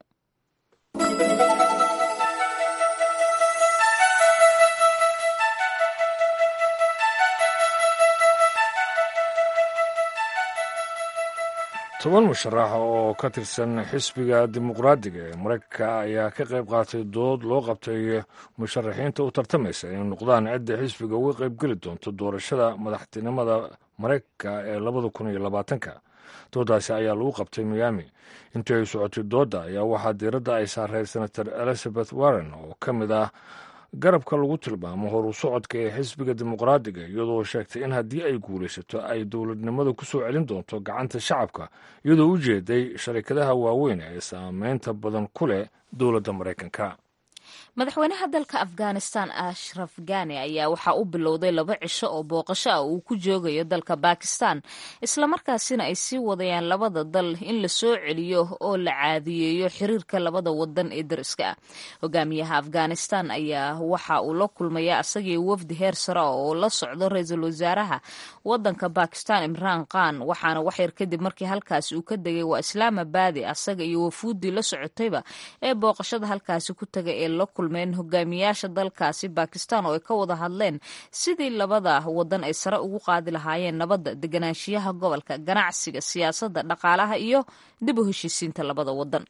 toban musharax oo ka tirsan xisbiga dimuqraadiga ee maraykanka ayaa ka qayb qaatay dood loo qabtay musharaxiinta u tartamaysa inay noqdaan cidda xisbiga uga qaybgeli doonto doorashada madaxtinimada maraykanka ee 2020. doodaasi ayaa lagu qabtay miami. intii ay socotay doodda ayaa waxaa diiradda ay saaray senator elizabeth warren oo ka mid ah garabka lagu tilmaamo horu socodka ee xisbiga dimuqraadiga, iyadoo sheegtay in haddii ay guulaysato ay dowladnimada ku soo celin doonto gacanta shacabka, iyadoo u jeeday sharikadaha waaweyn ee saameynta badan ku leh dowladda maraykanka. madaxweynaha dalka afghanistan ashraf ghani ayaa waxaa u bilowday 2 cisho oo booqasho ah uu ku joogayo dalka bakistan, islamarkaasina ay sii wadayaan labada dal in la soo celiyo oo la caadiyeeyo xiriirka labada wadan ee dariska ah. hogaamiyaha afghanistan ayaa waxa uu la kulmaya asagii wafdi heer sare oo la socdo ra-iisul wasaaraha wadanka bakistan imraan khan, waxaana waxyar kadib markii halkaasi uu ka degay waa islaamabadi asaga iyo wafuudii la socotayba ee booqashada halkaasi ku tagay ee la kulmeen hogaamiyaasha dalkaasi bakistan oo ay ka wada hadleen sidii labada wadan ay sare ugu qaadi lahaayeen nabadda, deganaanshiyaha gobolka, ganacsiga, siyaasadda, dhaqaalaha iyo dib u heshiisiinta labada wadan.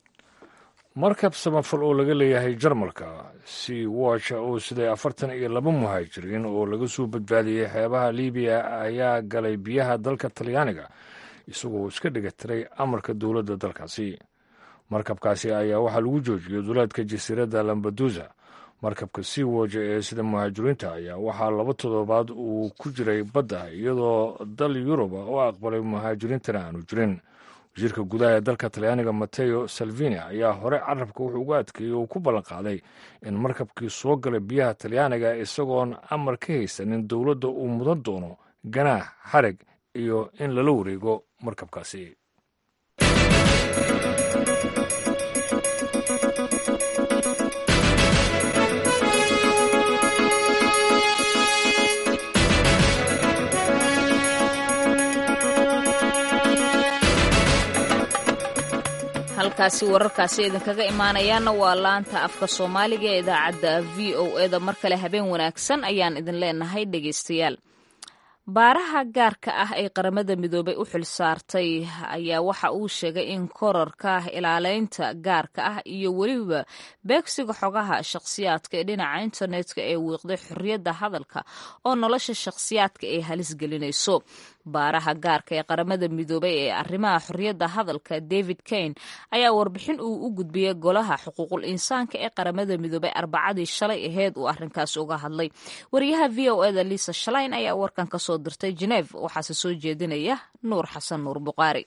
markab samafal oo laga leeyahay jarmalka sea watch oo siday 42 muhaajiriin oo laga soo badbaadiyey xeebaha libiya ayaa galay biyaha dalka talyaaniga isagoo iska dhigatiray amarka dowladda dalkaasi. markabkaasi ayaa waxaa lagu joojiyey duleedka jasiiradda lambadusa. markabka sea watch ee sida muhaajiriinta ayaa waxaa 2 toddobaad uu ku jiray badda, iyadoo dal yuruba oo aqbalay muhaajiriintana aanu jirin. wasiirka gudaha ee dalka talyaaniga Matteo Salvini ayaa hore carabka wuxuu ugu adkeeyey oo ku ballan qaaday in markabkii soo galay biyaha talyaaniga isagoon amar ka haysanin dowladda uu mudan doono ganaax, xarag iyo in lala wareego markabkaasi. halkaasi wararkaasi idinkaga imaanayaana waa laanta afka soomaaliga ee idaacadda v o eda. mar kale habeen wanaagsan ayaan idin leenahay dhegaystayaal. baaraha gaarka ah ee qaramada midoobay u xil saartay ayaa waxa uu sheegay in korarka ilaaleynta gaarka ah iyo weliba beegsiga xogaha shakhsiyaadka ee dhinaca internetka ee wiiqday xorriyadda hadalka oo nolosha shakhsiyaadka ay halis gelinayso. baaraha gaarka ee qaramada midoobay ee arrimaha xorriyadda hadalka David Kane ayaa warbixin uu u gudbiyey golaha xuquuqul insaanka ee qaramada midoobay Arbacadii shalay aheyd uu arrinkaas uga hadlay. wariyaha VOA-da Lisa Schlein ayaa warkan ka soo dirtay Geneva, waxaase soo jeedinaya Nuur Xasan Nuur Buqaari.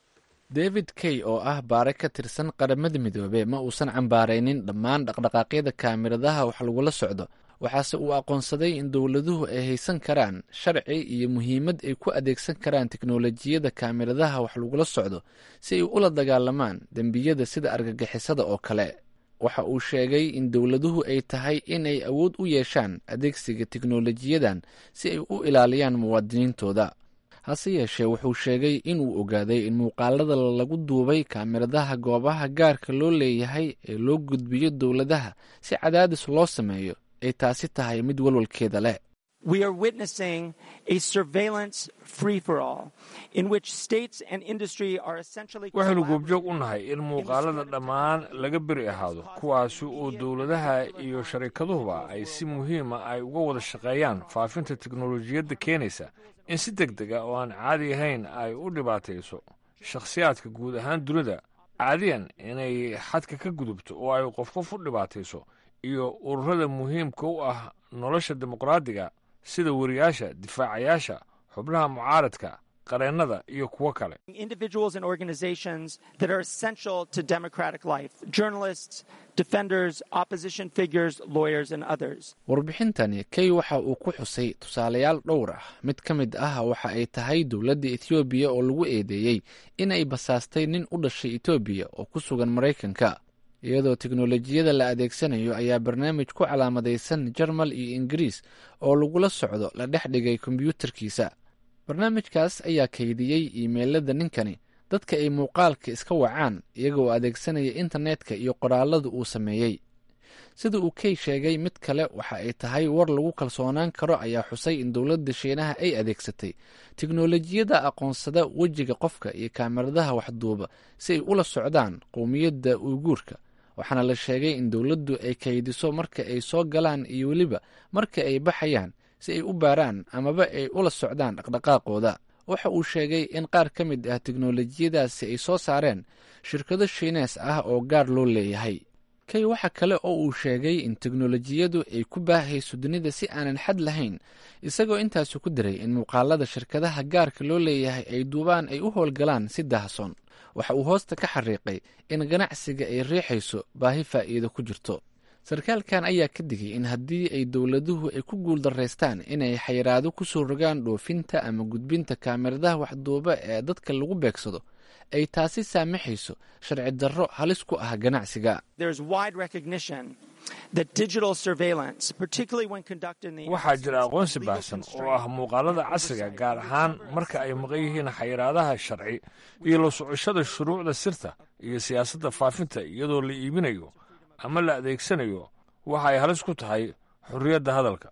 David Kay oo ah baare ka tirsan qaramada midoobe ma uusan cambaaraynin dhammaan dhaqdhaqaaqyada kaamiradaha wax lagula socdo, waxaase uu aqoonsaday in dowladuhu ay haysan karaan sharci iyo muhiimad ay ku adeegsan karaan teknolojiyada kaamiradaha wax lagula socdo si ay ula dagaalamaan dembiyada sida argagixisada oo kale. waxa uu sheegay in dowladuhu ay tahay in ay awood u yeeshaan adeegsiga teknolojiyadan si ay u ilaaliyaan muwaadiniintooda. hase yeeshee wuxuu sheegay inuu ogaaday in muuqaalada lagu duubay kaamiradaha goobaha gaarka loo leeyahay ee loo gudbiyo dowladaha si cadaadis loo sameeyo ay taasi tahay mid walwalkeeda leh. We are witnessing a surveillance free-for-all in which states and industry are essentially waxaynu goobjoog u nahay in muuqaalada dhammaan laga beri ahaado kuwaasi oo dowladaha iyo sharikaduhuba ay si muhiima ay uga wada shaqeeyaan faafinta teknolojiyadda keenaysa in si degdeg ah oo aan caadi ahayn ay u dhibaatayso shakhsiyaadka guud ahaan dunida, caadiyan inay xadka ka gudubto oo ay qof qof u dhibaatayso, iyo ururada muhiimka u ah nolosha dimuqraadiga sida wariyaasha, difaacayaasha, xubnaha mucaaradka, qareennada iyo kuwo kale. Individuals and organizations that are essential to democratic life, journalists, defenders, opposition figures, lawyers and others. warbixintani Kay waxa uu ku xusay tusaalayaal dhowr ah. mid ka mid ah waxa ay tahay dowladda Ethiopia oo lagu eedeeyey in ay basaastay nin u dhashay Ethiopia oo ku sugan Mareykanka. iyadoo teknolojiyada la adeegsanayo ayaa barnaamij ku calaamadaysan Jarmal iyo Ingiriis oo lagula socdo la dhex dhigay kombiyuutarkiisa. barnaamijkaas ayaa kaydiyey iimeylada ninkani, dadka ay muuqaalka iska wacaan iyagoo adeegsanaya internetka iyo qoraalada uu sameeyey. sida uu Kay sheegay, mid kale waxa ay tahay war lagu kalsoonaan karo ayaa xusay in dowladda Shiinaha ay adeegsatay teknolojiyada aqoonsada wejiga qofka iyo kaamiradaha waxduuba si ay ula socdaan qowmiyadda Uyguurka, waxaana la sheegay in dowladdu ay kaydiso marka ay soo galaan iyo weliba marka ay baxayaan si ay u baaraan amaba ay ula socdaan dhaqdhaqaaqooda. waxa uu sheegay in qaar ka mid ah teknolojiyadaasi ay soo saareen shirkado Shiinees ah oo gaar loo leeyahay. Kay waxa kale oo uu sheegay in teknolojiyadu ay ku baahayso dunida si aanan xad lahayn, isagoo intaasi ku diray in muuqaalada shirkadaha gaarka loo leeyahay ay duubaan ay u howlgalaan si daahsoon. waxa uu hoosta ka xariiqay in ganacsiga ay riixayso baahi faa'iido ku jirto. sarkaalkan ayaa ka digay in haddii ay dowladuhu ay ku guuldaraystaan inay xayiraado ku soo rogaan dhoofinta ama gudbinta kaamiradaha waxduuba ee dadka lagu beegsado, ay taasi saamaxayso sharci darro halis ku ah ganacsiga. waxaa jira aqoonsi baahsan oo ah muuqaalada casriga, gaar ahaan marka ay maqan yihiin xayiraadaha sharci iyo la socoshada shuruucda sirta iyo siyaasadda faafinta iyadoo la iibinayo ama la adeegsanayo, waxa ay halis ku tahay xorriyadda hadalka.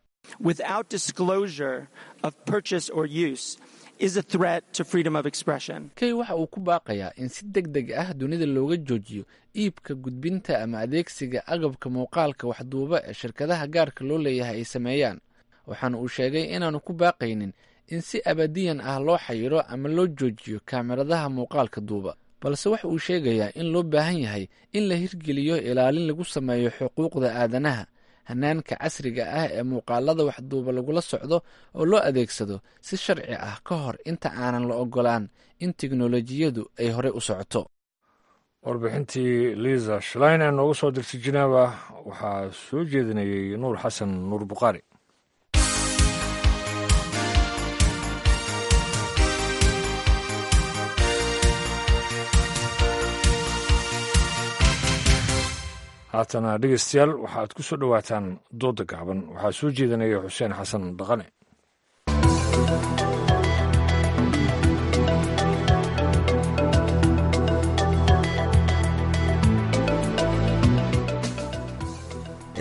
Kay waxa uu ku baaqayaa in si deg deg ah dunida looga joojiyo iibka, gudbinta ama adeegsiga agabka muuqaalka waxduuba ee shirkadaha gaarka loo leeyahay ay sameeyaan. waxaana uu sheegay inaanu ku baaqaynin in si abadiyan ah loo xayiro ama loo joojiyo kaamiradaha muuqaalka duuba, balse waxa uu sheegayaa in loo baahan yahay in la hirgeliyo ilaalin lagu sameeyo xuquuqda aadanaha, hanaanka casriga ah ee muuqaalada waxduuba lagula socdo oo loo adeegsado si sharci ah ka hor inta aanan la ogolaan in teknolojiyadu ay horey u socoto. warbixintii Lisa Schlein ee noogu soo dirtay Geneva waxaa soo jeedinayay Nuur Xasan Nuur Buqaari. haatana dhegeystayaal waxaad ku soo dhowaataan dooda gaaban. waxaa soo jeedinaya xuseen xasan dhaqane.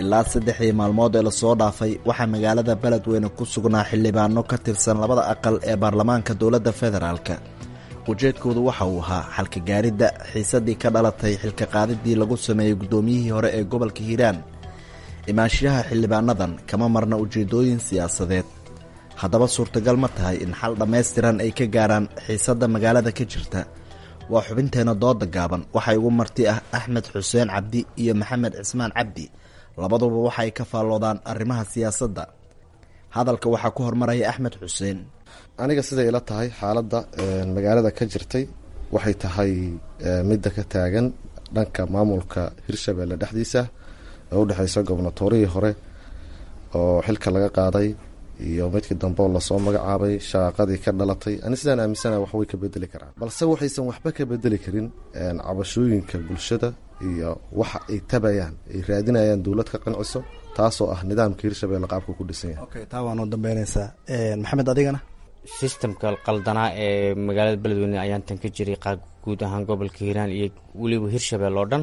ilaa 3 maalmood ee lasoo dhaafay waxaa magaalada beledweyne ku sugnaa xildhibaano ka tirsan labada aqal ee baarlamaanka dowladda federaalk. ujeedkoodu waxa uu ahaa xalka gaaridda xiisadii ka dhalatay xilka qaadidii lagu sameeyey guddoomiyihii hore ee gobolka hiiraan. imaanshiyaha xildhibaanadan kama marna ujeeddooyin siyaasadeed. haddaba suurtagal ma tahay in xal dhammaystiran ay ka gaaraan xiisadda magaalada ka jirta? waa xubinteenna dooda gaaban waxaa igu marti ah axmed xuseen cabdi iyo maxamed cismaan cabdi, labaduba waxaay ka faalloodaan arrimaha siyaasadda. hadalka waxaa ku hormaraya axmed xuseen. aniga siday ila tahay xaaladda magaalada ka jirtay waxay tahay midda ka taagan dhanka maamulka hirshabeelle dhexdiisa oo u dhexeysa gobnatorihii hore oo xilka laga qaaday iyo midkii dambe oo lasoo magacaabay shaqaqadii ka dhalatay. ani sidaan aaminsanaha wax way ka bedeli karaan, balse waxaysan waxba ka bedeli karin cabashooyinka bulshada iyo waxa ay tabayaan ay raadinayaan dowlad ka qanciso, taasoo ah nidaamka hirshabeelle qaabka ku dhisan yahay. taa waa noo dambeynaysaa. maxamed adigana? sistamka qaldanaa ee magaalada beledweyne ayaan tan ka jiray guud ahaan gobolka hiiraan iyo weliba hirshabeelle oo dhan.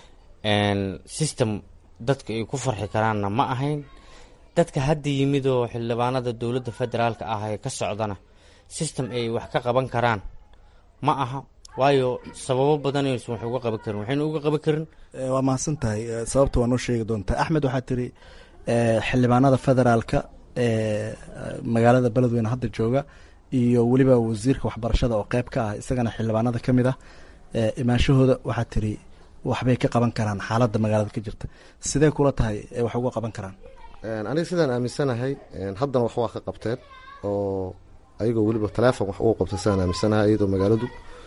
sistem dadka ay ku farxi karaanna ma ahayn. dadka hadda yimid oo xildhibaanada dowladda federaalka ah ee ka socdana sistem ay wax ka qaban karaan ma aha, waayo sababo badan aysan wax uga qaban karin. waxayna uga qaban karin. waa mahadsan tahay. sababta waa noo sheegi doontaa. axmed, waxaa tiri xildhibaanada federaalka ee magaalada beledweyne hadda jooga iyo weliba wasiirka waxbarashada oo qeyb ka ah isagana xildhibaanada ka mid ah, imaanshahooda waxaa tiri waxbay ka qaban karaan xaaladda magaalada ka jirta. sidee kula tahay wax uga qaban karaan? aniga sidaan aaminsanahay haddana wax waa ka qabteen oo ayagoo weliba taleefon wax uga qabtay sidaan aaminsanahay, iyadoo magaaladu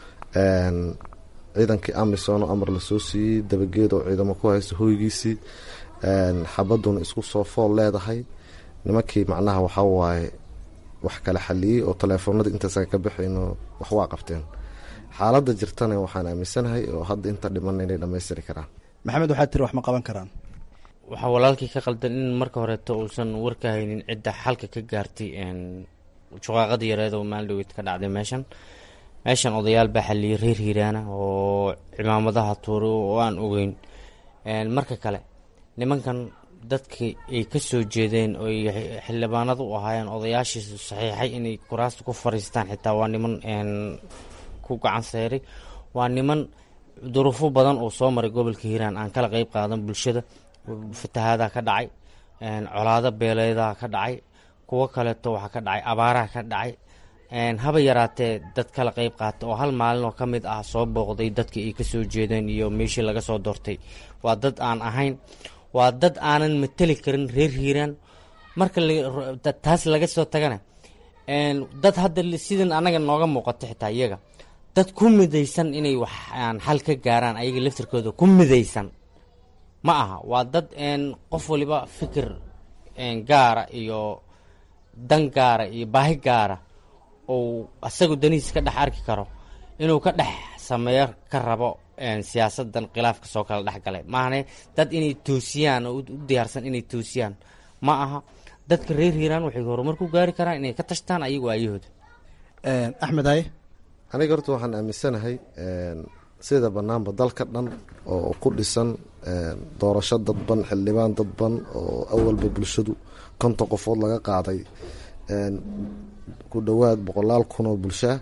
ciidankii amisom oo amar lasoo siiyey dabageed oo ciidamo ku haysta hoygiisii, xabaduna isku soo fool leedahay. nimankii macnaha waxaa waaye wax kala xaliyey oo taleefoonada intaasaan ka baxayno wax waa qabteen. xaaladda jirtana waxaan aaminsanahay oo hadda inta dhiman inay dhammaystiri karaan. maxamed, waxaa tiri wax ma qaban karaan? waxaa walaalkii ka qaldan in marka horeeto uusan warka haynin cidda xalka ka gaartay shaqaaqadii yareed oo maalin dhaweyd ka dhacday meeshan odayaal baa xaliyey reer hiiraana oo cimaamadaha tuuro oo aan ogeyn. marka kale nimankan dadkii ay ka soo jeedeen oo xildhibaanada u ahaayeen odayaashii saxiixay inay kuraasta ku fariistaan xitaa waa niman ku gacan seeray. waa niman duruufo badan oo soo maray gobolka hiiraan aan kala qeyb qaadan. bulshada fatahaada ka dhacay, colaado beeleedaa ka dhacay, kuwo kaleeto waxaa ka dhacay abaaraha ka dhacay. haba yaraatee dad kala qeyb qaata oo hal maalin oo ka mid ah soo booqday dadkii ay ka soo jeedeen iyo meeshii laga soo doortay. waa dad aan ahayn, waa dad aanan mateli karin reer hiiraan. marka taas laga soo tagana dad hadda sidan anaga nooga muuqato xitaa iyaga dad ku midaysan inay wax aan xal ka gaaraan ayaga laftirkooda ku midaysan ma aha. waa dad qof waliba fikir gaara iyo dan gaara iyo baahi gaara ou asagu danihiis ka dhex arki karo inuu ka dhex sameeyo ka rabo siyaasadan khilaafka soo kala dhexgalay maahane dad inay toosiyaan oo u diyaarsan inay toosiyaan ma aha. dadka reer hiiraan waxay horumar ku gaari karaan inay ka tashtaan ayagu aayahooda. axmed haye? aniga horta waxaan aaminsanahay sida banaanba dalka dhan oo ku dhisan doorasho dadban, xildhibaan dadban oo awalba bulshadu 50 qofood laga qaaday ku dhowaad 100 kun oo bulshaa.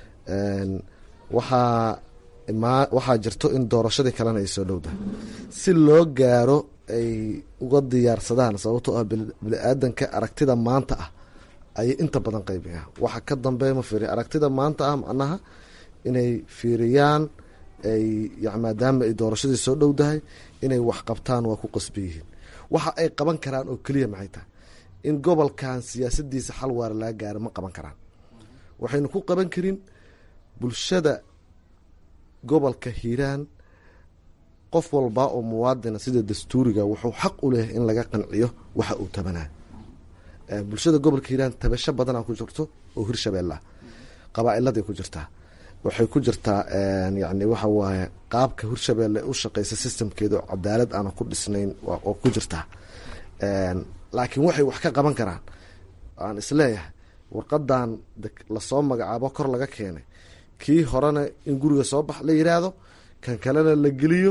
waxaa jirto in doorashadii kalena ay soo dhowdahay si loo gaaro ay uga diyaarsadaan, sababtoo ah bini-aadanka aragtida maanta ah ayay inta badan qaybiyaa. waxa ka dambeeya ma fiiriya aragtida maanta ah, macnaha inay fiiriyaan maadaama ay doorashadii soo dhowdahay inay wax qabtaan waa ku qasban yihiin. waxa ay qaban karaan oo keliya maxay tahay in gobolkan siyaasadiisa xal waara laga gaaro ma qaban karaan. waxaynu ku qaban karin bulshada gobolka hiiraan qof walba oo muwaadina sida dastuuriga wuxuu xaq u leeyahay in laga qanciyo waxa uu tabanayo. bulshada gobolka hiiraan tabasho badanaa ku jirto oo hirshabeelle qabaa'iladay ku jirtaa, waxay ku jirtaa waxa waaye qaabka hirshabeelle u shaqeysa sistamkeeda oo cadaalad aana ku dhisnayn oo ku jirtaa. laakiin waxay wax ka qaban karaan aan isleeyahay warqadan lasoo magacaabo kor laga keenay, kii horena in guriga soo bax la yiraahdo, kan kalena la geliyo,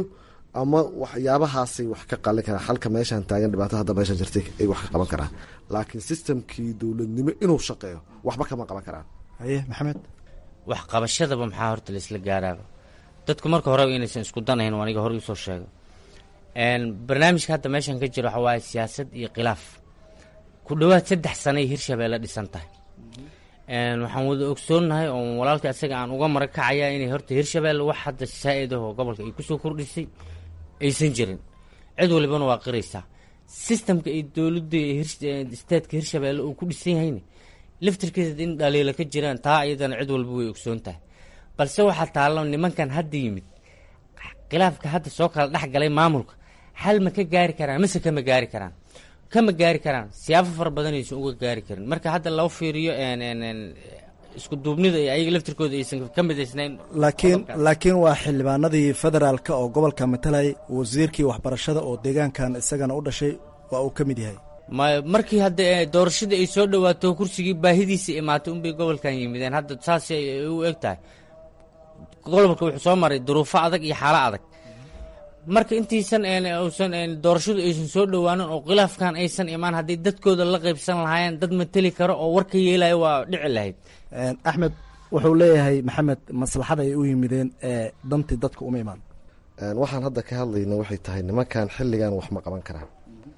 ama waxyaabahaasay wax ka qalin karaan. xalka meeshaan taagan dhibaato hadda meesha jirtay ay wax ka qaban karaan, laakiin sistamkii dowladnimo inuu shaqeeyo waxba kama qaban karaan. haye maxamed, wax qabashadaba maxaa horta laisla gaaraaba dadku marka horeba inaysan isku danayn, aniga hore usoo sheegay. barnaamijka hadda meeshan ka jira waxa waaye siyaasad iyo khilaaf. ku dhowaad 3 sano ay hirshabeelle dhisan tahay. waxaan wada ogsoonnahay oo walaalka isaga aan uga marag kacayaa inay horta hirshabeelle wax hadda saa'id ah oo gobolka ay kusoo kordhisay aysan jirin. cid walibana waa qiraysaa sistamka ay dowladda isteedka hirshabeelle uu ku dhisan yahayna laftirkiisa in dhaliila ka jiraan, taa iyadana cid walba way ogsoon tahay. balse waxaa taalla nimankan hadda yimid khilaafka hadda soo kala dhex galay maamulka xal ma ka gaari karaan mise kama gaari karaan? kama gaari karaan, siyaabo fara badan aysan uga gaari karin. marka hadda loo fiiriyo isku duubnida iyo ayaga laftirkooda aysan ka midaysnayn. laakiin waa xildhibaanadii federaalka oo gobolka matalay, wasiirkii waxbarashada oo deegaankan isagana u dhashay waa uu ka mid yahay. markii hadda doorashadii ay soo dhawaato kursigii baahidiisa imaatay unbay gobolkan yimideen. hadda saas u eg tahay gobolka wuxuu soo maray duruufo adag iyo xaalo adag. marka intiisan uusan doorashadu aysan soo dhowaanin oo khilaafkan aysan imaan, haddii dadkooda la qaybsan lahaayeen dad mateli karo oo war ka yeelayo waa dhici lahayd. axmed wuxuu leeyahay maxamed maslaxada ay u yimideen dantii dadka uma imaan. waxaan hadda ka hadlayna waxay tahay nimankan xilligan wax ma qaban karaan.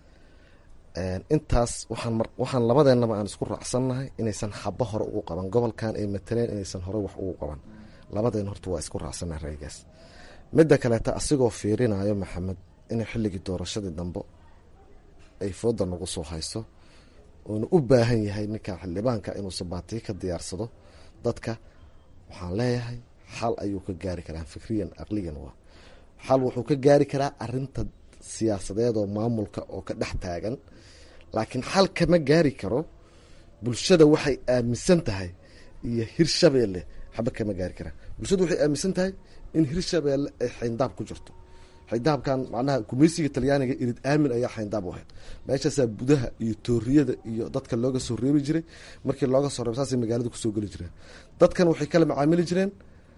intaas waxaan labadeennaba aan isku raacsannahay inaysan xabo hore ugu qaban gobolkan ay mateleen, inaysan hore wax ugu qaban. labadeen horta waa isku raacsannahay raygaas. midda kaleeta asigoo fiirinayo maxamed inay xilligii doorashadii dambe ay fooda nagu soo hayso, uuna u baahan yahay ninka xildhibaanka inuu sabaatiyo ka diyaarsado dadka, waxaan leeyahay xal ayuu ka gaari karaa. fikriyan aqligan waa xal wuxuu ka gaari karaa arinta siyaasadeed oo maamulka oo ka dhex taagan, laakiin xal kama gaari karo bulshada waxay aaminsan tahay iyo hirshabeelle xaba kama gaari karaa. bulshada waxay aaminsan tahay in hirshabeelle ay xayndaab ku jirto. xayndaabkan macnaha gumaysiga talyaaniga irid aamin ayaa xayndaab u ahayd. meeshaasaa budaha iyo tooriyada iyo dadka looga soo reebi jiray. markii looga soo reebo saasay magaalada kusoo geli jireen. dadkan waxay kala macaamili jireen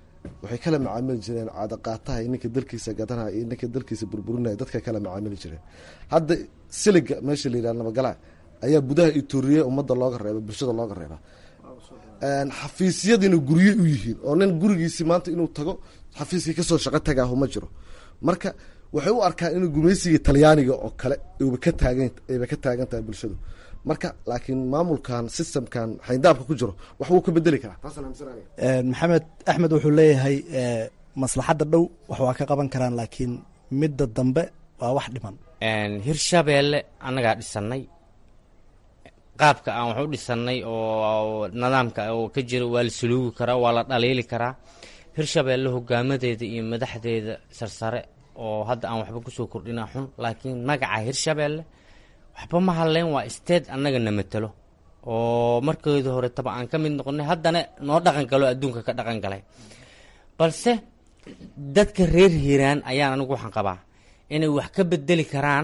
caadaqaataha iyo ninka dalkiisa gadanaya iyo ninka dalkiisa burburinaya, dadka kala macaamili jireen. hadda siliga meesha la yidhaha nabadgalaa ayaa budaha iyo tooriya ummadda looga reeba, bulshada looga reeba. xafiisyadiina gurye u yihiin oo nin gurigiisi maanta inuu tago xafiiskii kasoo shaqo tagaaho ma jiro. marka waxay u arkaan in gumaysigii talyaaniga oo kale ayba ka taagan tahay bulshadu. marka laakiin maamulkan sistamkan xayndaabka ku jiro wax wuu ka bedeli karaa. maxamed axmed wuxuu leeyahay maslaxadda dhow wax waa ka qaban karaan, laakiin midda dambe waa wax dhiman. hirshabeelle annagaa dhisanay, qaabka aan wax u dhisanay oo nidaamka oo ka jira waa la suluugi karaa, waa la dhaliili karaa. hirshabeelle hogaamadeeda iyo madaxdeeda sarsare oo hadda aan waxba kusoo kordhina xun, laakiin magaca hirshabeelle waxba ma hadleen. waa isteed annaga na matalo oo markeeda hore taba aan ka mid noqonay, haddana noo dhaqan galo adduunka ka dhaqan galay. balse dadka reer hiiraan ayaan anigu waxaan qabaa inay wax ka bedeli karaan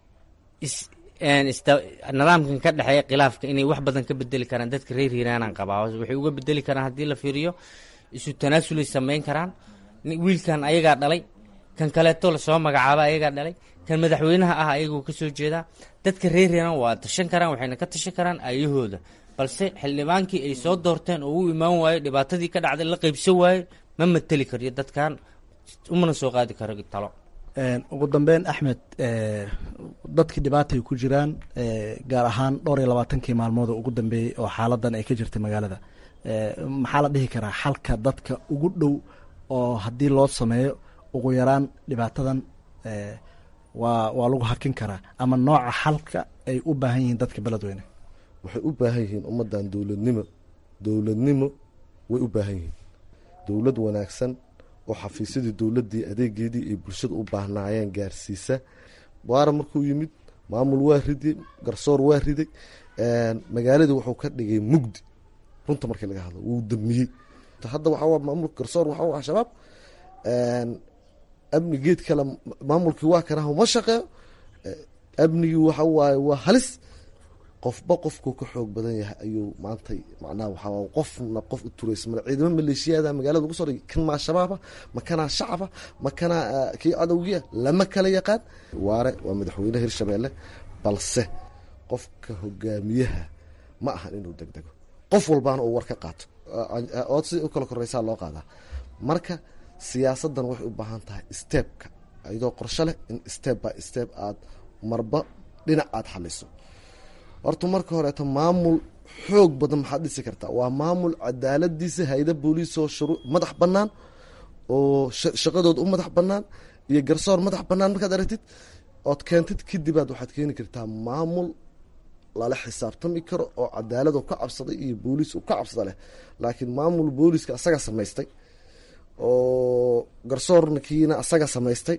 nidaamkan ka dhexeeya khilaafka, inay wax badan ka bedeli karaan. dadka reer hiiraanaan qabaa waxay uga bedeli karaan haddii la fiiriyo isu tanaasulay samayn karaan. wiilkan ayagaa dhalay, kan kaleeto lasoo magacaaba ayagaa dhalay, kan madaxweynaha ah ayagoo kasoo jeedaa. dadka reer hiiraan waa tashan karaan, waxayna ka tashan karaan ayahooda. balse xildhibaankii ay soo doorteen oo u imaan waayo, dhibaatadii ka dhacday la qaybsan waayo, ma mateli kariyo dadkan, umana soo qaadi karo talo. ugu dambeyn axmed, dadkii dhibaatay ku jiraan, gaar ahaan 22 maalmood ugu dambeeyey oo xaaladan ay ka jirtay magaalada, maxaa la dhihi karaa xalka dadka ugu dhow oo haddii loo sameeyo ugu yaraan dhibaatadan waa lagu hakin karaa, ama nooca xalka ay u baahan yihiin dadka beledweyne? waxay u baahan yihiin ummadan dowladnimo way u baahan yihiin. dowlad wanaagsan oo xafiisyadii dowladdii adeegeedii ay bulshada u baahnaayeen gaarsiisa. waara markuu yimid maamul waa riday, garsoor waa riday, magaaladii wuxuu ka dhigay mugdi. runta markii laga hadlo wuu damiyey. hadda waxaa maamulka garsoor waxaa u ah shabaab, amni geed kale maamulkii waa kanaha ma shaqeeyo, amnigii waxa waaye waa halis. qofba qofkuu ka xoog badan yahay ayuu maanta macnaha waxaa qofna qof u turaysa male ciidamo maleeshiyaada magaalada lagu soo dhigay kan maa shabaaba ma kanaa shacaba ma kanaa kii cadowgiya lama kala yaqaan Waare waa madaxweyne Hirshabeelle balse qofka hogaamiyaha ma ahan inuu degdego qof walbaana uu war ka qaato oo si u kala koreysaa loo qaadaa marka siyaasaddan waxay u baahan tahay stepka ayadoo qorshe leh in step by step aad marba dhinac aad xaliso horta marka horeeto maamul xoog badan maxaad dhisi kartaa waa maamul cadaaladiisa hay'ada booliis oo madax bannaan oo shaqadooda u madax bannaan iyo garsoor madax bannaan markaad aragtid ood keentid kadib aad waxaad keeni kartaa maamul lala xisaabtami karo oo cadaalad ka cabsaday iyo booliis uu ka cabsada leh laakiin maamul booliiska asaga samaystay oo garsoorkiina asaga samaystay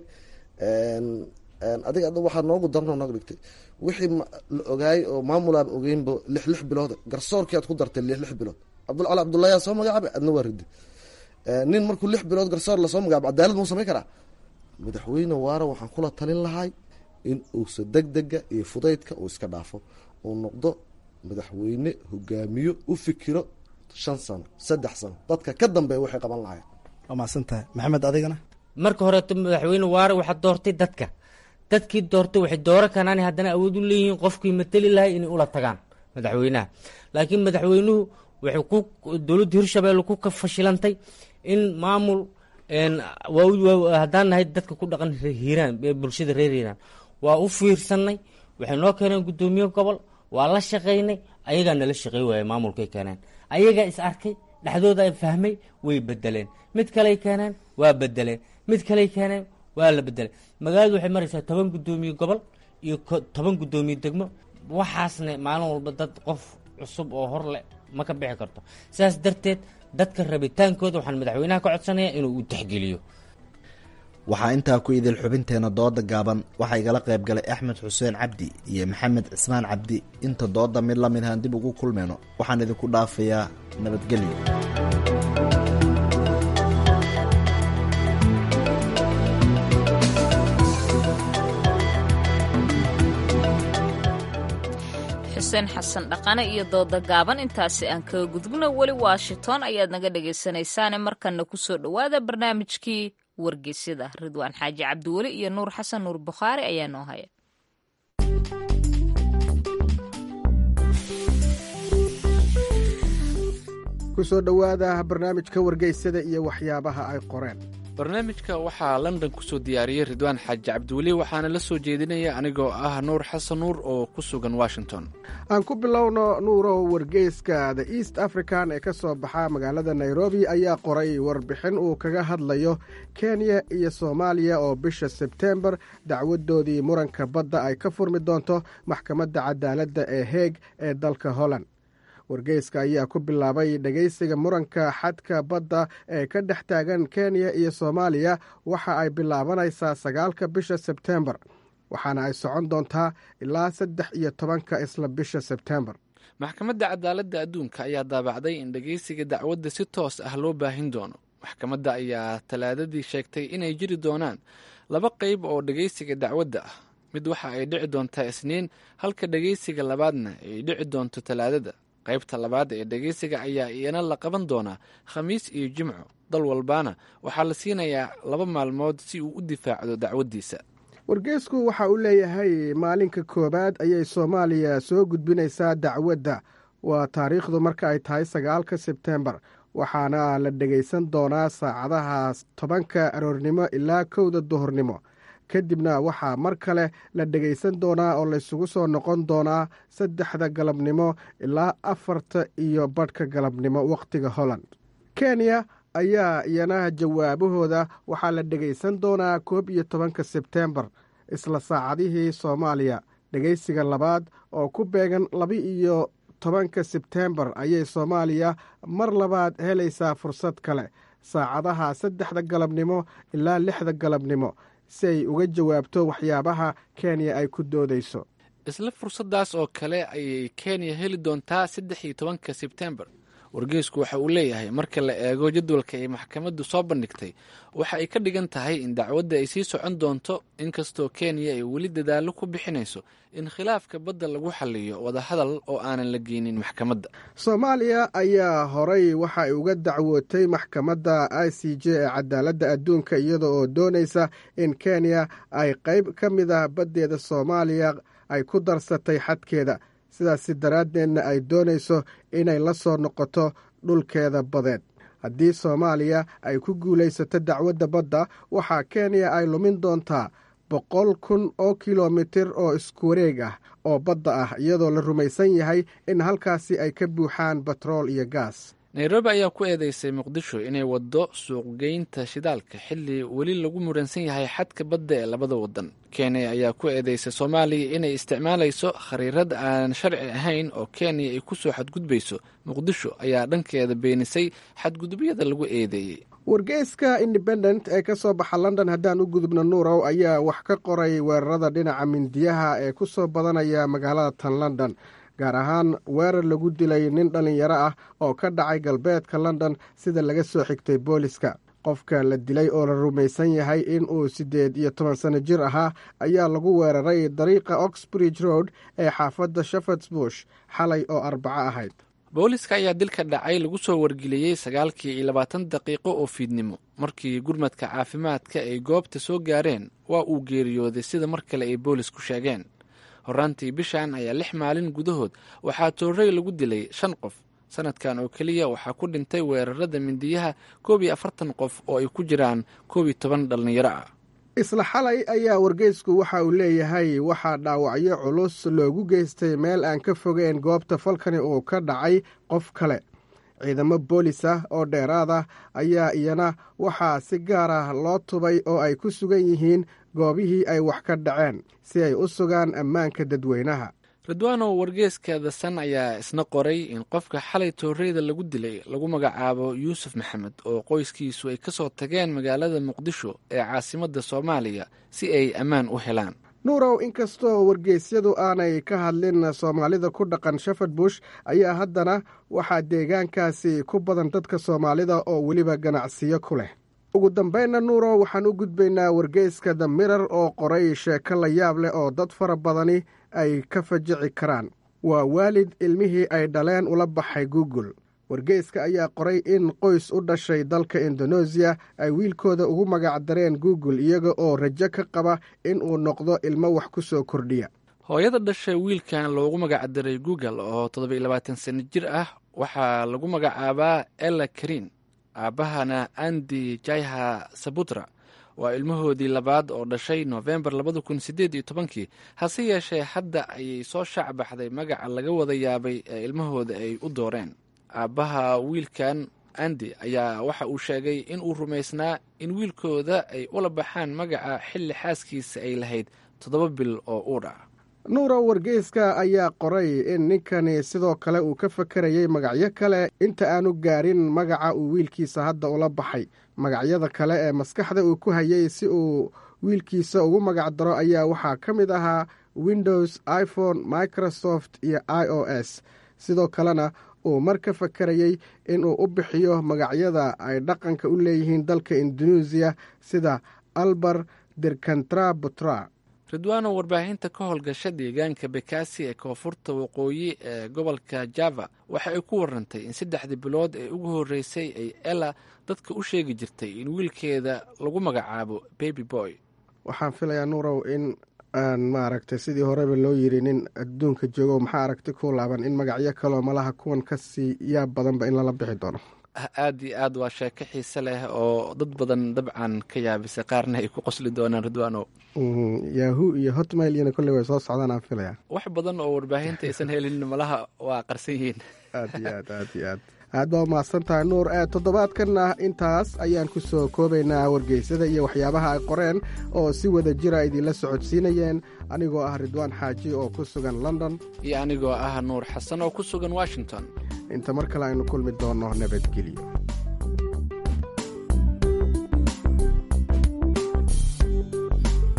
adiga waxaa noogu darno nooga dhigtay wixii la ogaayay oo maamulaaba ogeynba 6 bilood garsoorkii aad ku dartay 6 bilood Cabdulcali Cabdullaahi soo magacaabay adna waa ridi nin markuu 6 bilood garsoor la soo magacaabo cadaalad muu samayn karaa madaxweyne Waare waxaan kula talin lahay in uu degdega iyo fudaydka uu iska dhaafo uu noqdo madaxweyne hogaamiyo u fikiro 5 sano 3 sano dadka ka dambeeya waxay qaban lahaayeen waa mahadsantahay maxamed adigana marka hore madaxweyne Waare waxaa doortay dadkii doortay waxay dooran karaan haddana awood u leeyihiin qofkii matali lahay inay ula tagaan madaxweynaha laakiin madaxweynuhu wuxuu dowladda Hirshabeelle ku ka fashilantay in maamul haddaan nahay dadka ku dhaqan Hiiraan bulshada reer Hiiraan waa u fiirsanay waxay noo keeneen gudoomiye gobol waa la shaqeynay ayagaa nala shaqey waayay maamulkay keeneen ayagaa is arkay dhexdooda ay fahmay way bedeleen mid kale keeneen waa bedeleen mid kale keeneen waa la bedelay magaaladu waxay maraysaa 10 gudoomiye gobol iyo 10 gudoomiye degmo waxaasna maalin walba dad qof cusub oo hor leh ma ka bixi karto sidaas darteed dadka rabitaankooda waxaan madaxweynaha ka codsanayaa inuu u tixgeliyo waxaa intaa ku idil xubinteena dooda gaaban waxaa igala qayb galay Axmed Xuseen Cabdi iyo Maxamed Cismaan Cabdi inta dooda mid la mid ah dib ugu kulmeyno waxaan idinku dhaafayaa nabadgelyo xuseen xasan dhaqane iyo dooda gaaban intaasi aan kaga gudubno weli Washington ayaad naga dhagaysanaysaane markana ku soo dhowaada barnaamijkii wargeysyada Ridwaan Xaaji Cabdiweli iyo Nuur Xasan Nuur Bukhaari ayaa noo haya ku soo dhowaada barnaamijka wargeysyada iyo waxyaabaha ay qoreen barnaamijka waxaa London ku soo diyaariyey Ridwaan Xaaji Cabdiweli waxaana la soo jeedinaya anigoo ah Nuur Xasan Nuur oo ku sugan Washington aan ku bilowno nuurow wargeyska The East African ee ka soo baxa magaalada Nairobi ayaa qoray warbixin uu kaga hadlayo Kenya iyo Soomaaliya oo bisha Sebtembar dacwadoodii muranka badda ay ka furmi doonto maxkamadda cadaaladda ee Hague ee dalka Holland wargeyska ayaa ku bilaabay dhageysiga muranka xadka badda ee ka dhex taagan Kenya iyo Soomaaliya waxa ay bilaabanaysaa 9 bisha Sebtembar waxaana ay socon doontaa ilaa 13 isla bisha Sebtembar maxkamadda cadaaladda adduunka ayaa daabacday in dhageysiga dacwadda si toos ah loo baahin doono maxkamadda ayaa talaadadii sheegtay inay jiri doonaan 2 qayb oo dhageysiga dacwadda ah mid waxa ay dhici doontaa Isniin halka dhageysiga labaadna ay dhici doonto Talaadada qaybta labaad ee dhageysiga ayaa iyana la qaban doonaa Khamiis iyo Jimco dal walbaana waxaa la siinayaa 2 maalmood si uu u difaacdo dacwaddiisa wargeysku waxa uu leeyahay maalinka koowaad ayay Soomaaliya soo gudbinaysaa dacwadda waa taariikhdu marka ay tahay 9 Sebtembar waxaana la dhageysan doonaa saacadaha 10 aroornimo ilaa 1 duhurnimo kadibna waxaa mar kale la dhageysan doonaa oo laysugu soo noqon doonaa 3 galabnimo ilaa 4 iyo badhka galabnimo wakhtiga Holland Kenya ayaa iyana jawaabahooda waxaa la dhageysan doonaa 11 Sebtembar isla saacadihii Soomaaliya dhageysiga labaad oo ku beegan 12 Sebtembar ayay Soomaaliya mar labaad helaysaa fursad kale saacadaha 3 galabnimo ilaa 6 galabnimo si ay uga jawaabto waxyaabaha Kenya ay ku doodayso isla fursaddaas oo kale ayay Kenya heli doontaa 13 Sebtembar wargeysku waxa uu leeyahay marka la eego jadwalka ay maxkamaddu soo bandhigtay waxa ay ka dhigan tahay in dacwadda ay sii socon doonto inkastoo kenya ay weli dadaallo ku bixinayso in khilaafka badda lagu xalliyo wadahadal oo aanan la geynin maxkamadda. soomaaliya ayaa horay waxa ay uga dacwootay maxkamadda i c j ee cadaaladda adduunka iyada oo doonaysa in kenya ay qayb ka mid ah baddeeda soomaaliya ay ku darsatay xadkeeda, sidaasi daraaddeedna ay doonayso inay la soo noqoto dhulkeeda badeed. haddii soomaaliya ay ku guulaysato dacwadda badda waxaa kenya ay lumin doontaa 100,000 oo kilomitir oo isku wareeg ah oo badda ah, iyadoo la rumaysan yahay in halkaasi ay ka buuxaan batrool iyo gaas. nairobi ayaa ku eedeysay muqdisho inay waddo suuqgeynta shidaalka xilli weli lagu muransan yahay xadka badda ee labada waddan. kenya ayaa ku eedeysay soomaaliya inay isticmaalayso khariirad aan sharci ahayn oo kenya ay ku soo xadgudbayso. muqdisho ayaa dhankeeda beenisay xadgudubyada lagu eedeeyey. wargeyska independent ee ka soo baxa london haddaan u gudubno nuurow ayaa wax ka qoray weerarada dhinaca mindiyaha ee ku soo badanaya magaalada tan london, gaar ahaan weerar lagu dilay nin dhallinyaro ah oo ka dhacay galbeedka london sida laga soo xigtay booliska. qofka la dilay oo la rumaysan yahay in uu 18 sano jir ahaa ayaa lagu weeraray dariiqa oxbridge road ee xaafadda shepherds bush xalay oo Arbaco ahayd. booliska ayaa dilka dhacay lagu soo wargeliyey 9:20 daqiiqo oo fiidnimo. markii gurmadka caafimaadka ay goobta soo gaareen waa uu geeriyooday sida mar kale ay boolisku sheegeen. horaantii bishan ayaa 6 maalin gudahood waxaa toorey lagu dilay 5 qof. sanadkan oo keliya waxaa ku dhintay weerarada mindiyaha 41 qof oo ay ku jiraan 12 dhallinyaro ah. isla xalay ayaa wargeysku waxa uu leeyahay waxaa dhaawacyo culus loogu geystay meel aan ka fogeyn goobta falkani uu ka dhacay qof kale. ciidamo boolis ah oo dheeraad ah ayaa iyana waxaa si gaar ah loo tubay oo ay ku sugan yihiin goobihii ay wax ka dhaceen si ay u sugaan ammaanka dadweynaha. ridwaano wargeeska The Sun ayaa isna qoray in qofka xalay tooreyda lagu dilay lagu magacaabo yuusuf maxamed oo qoyskiisu ay ka soo tageen magaalada muqdisho ee caasimadda soomaaliya si ay ammaan u helaan. nuurow, inkastoo wargeysyadu aanay ka hadlin soomaalida ku dhaqan Shepherd Bush ayaa haddana waxaa deegaankaasi ku badan dadka soomaalida oo weliba ganacsiyo ku leh. ugu dambeynna nuurow, waxaan u gudbaynaa wargeyska The Mirror oo qoray sheeko la yaab leh oo dad fara badani ay ka fajici karaan. waa waalid ilmihii ay dhaleen ula baxay Google. wargeyska ayaa qoray in qoys u dhashay dalka Indonesia ay wiilkooda ugu magacdareen Google iyaga oo rajo ka qaba in uu noqdo ilmo wax ku soo kordhiya. hooyada dhashay wiilkan loogu magacdaray Google oo 27 sano jir ah waxaa lagu magacaabaa Ella Karin. aabbahana Andy Jaiha Sabutra waa ilmahoodii labaad oo dhashay November 2018. hase yeeshee hadda ayay soo shaacbaxday magaca laga wada yaabay ee ilmahooda ay u dooreen. aabbaha wiilkan Andy ayaa waxa uu sheegay in uu rumaysnaa in wiilkooda ay ula baxaan magaca xilli xaaskiisa ay lahayd 7 bil oo uur ah. nuurow, wargeyska ayaa qoray in ninkani sidoo kale uu ka fakarayay magacyo kale inta aanu gaarin magaca uu wiilkiisa hadda ula baxay. magacyada kale ee maskaxda uu ku hayay si uu wiilkiisa ugu magacdaro ayaa waxaa ka mid ahaa Windows, iPhone, Microsoft iyo iOS. sidoo kalena uu mar ka fakarayay inuu u bixiyo magacyada ay dhaqanka u leeyihiin dalka Indonesia sida Albar Dirkantra Putra. ridwaano, warbaahinta ka howlgasha deegaanka Bekasi ee koonfurta waqooyi ee gobolka Java waxa ay ku warantay in 3 bilood ee ugu horeysay ay Ella dadka u sheegi jirtay in wiilkeeda lagu magacaabo Baby Boy. waxaan filayaa nuurow in aan maaragtay sidii horeba loo yiri nin adduunka joogo maxaa aragti ku laaban in magacyo kaloo malaha kuwan ka sii yaab badanba in lala bixi doono. aad iyo aad waa sheeko xiise leh oo dad badan dabcan ka yaabisay, qaarna ay ku qosli doonaan ridwaano. yahoo iyo hotmail iyana kolley way soo socdaan aan filayaa. wax badan oo warbaahinta aysan helin malaha waa qarsan yihiin. aad baa umahadsan tahay nuur. toddobaadkanna intaas ayaan ku soo koobaynaa wargeysyada iyo waxyaabaha ay qoreen oo si wada jira idinla socodsiinayeen, anigoo ah ridwaan xaaji oo ku sugan London iyo anigoo ah nuur xasan oo ku sugan Washington. inta mar kale aynu kulmi doonno nabadgelyo.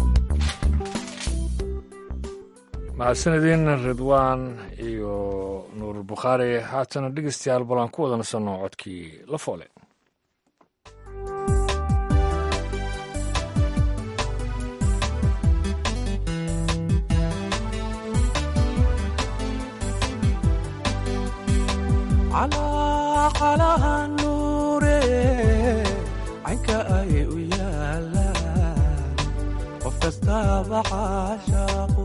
mahadsanidin ridwaan iyo nuur bukhaari. haatana dhegeystayaal balan ku wada nasanno codkii la foole. calaqalaha nuure caynka ay u yaalaan qof kastaaba caashaaqu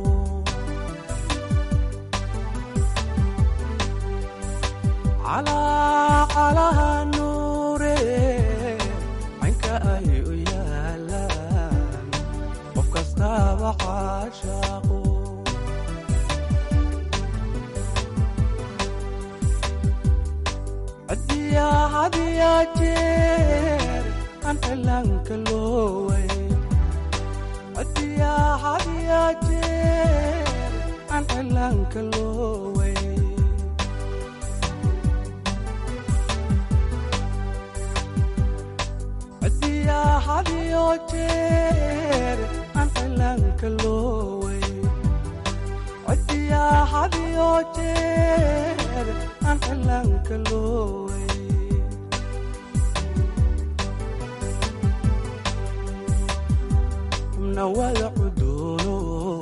calaqalaha nuure caynka ay u yaalaan qof kastaaba caashaaqu hadiya jeer aan cilaanka looway hadiya jeer aan cilaanka looway hadiyo jeer aan cilaanka looway hadiyo jeer aan cilaanka looway wada cuduuno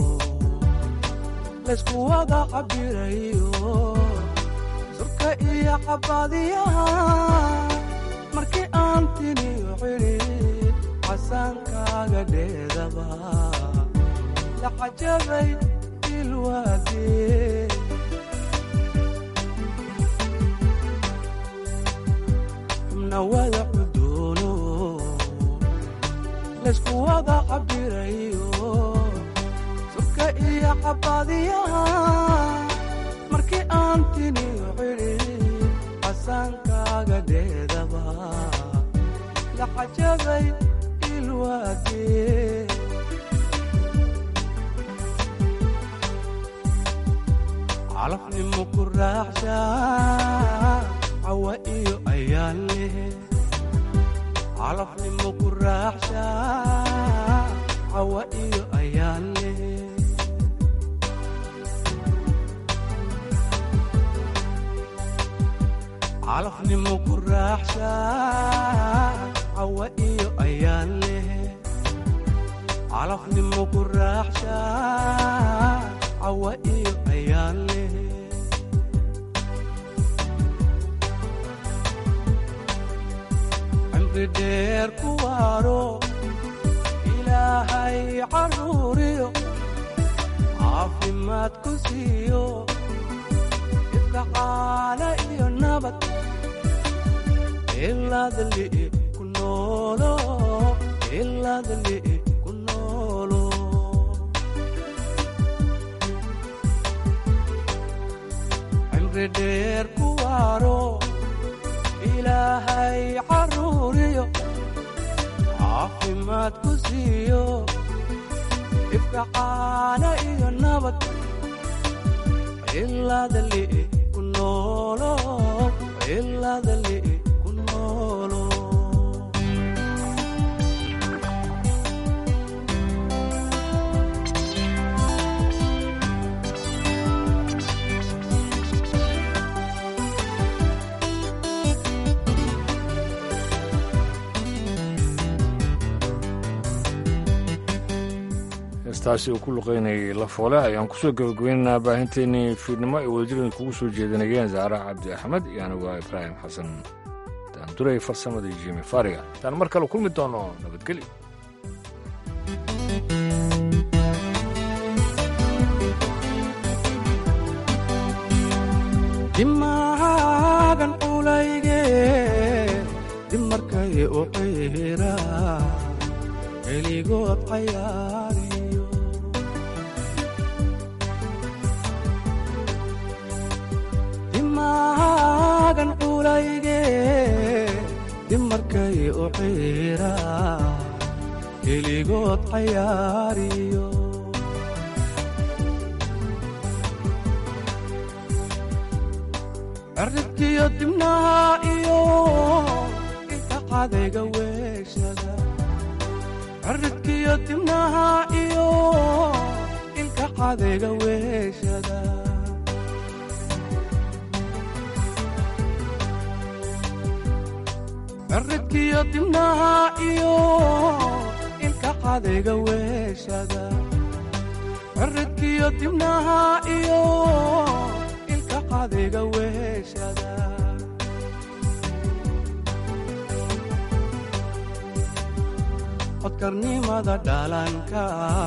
laysku wada cabirayo surka iyo cabaadiyaha markii aan tiniyo cidhid casaankaaga dheedaba la cajabay ilwaadee xubna wada cuduuno laysku wada cabirayo surka iyo cabaadiyaha markii aan tiniyo cidhid casaankaaga dheedaba la cajabay ilwaadee calafnimo ku raaxshaa cawa iyo ayaan leh calafnimo ku raaxshaa cawa iyo ayaan leh calafnimo ku raaxshaa cawa iyo ayaan leh calafnimo ku raaxshaa cawa iyo ayaan leh dheer ku waaro ilaahay caruuriyo caafimaad ku siiyo ifka caala iyo nabad ilaadli ku noolo ilaadli ku noolo cimri dheer ku waaro ilaahay caruuriyo caafimaad ku siiyo ifka caana iyo nabad ilaadali ku noolo ilaadali ku noolo heestaasi uu ku luqaynayay la foole ayaan kusoo gabagabaynaynaa baahinteennii fiidnimo ay wadajirada kugu soo jeedinayeen zaara cabdi axmed iyo anigu ibraahim xasan daanduray farsamadii jimi fariga intaan mar kale kulmi doono nabadgelyo dimaagan culayge dimarkay u ciira heligood cayaariyo dimaagan culayge dimarkay u ciira heligood cayaariyo cirribkiyo dibnaha iyo inta cadayga weeshada cirribkiyo dibnaha iyo ilka cadayga weeshada ciridkiyo dibnaha iyo ilka qadayga weeshada ciridkiyo dibnaha iyo ilka qadayga weeshada codkarnimada dhalanka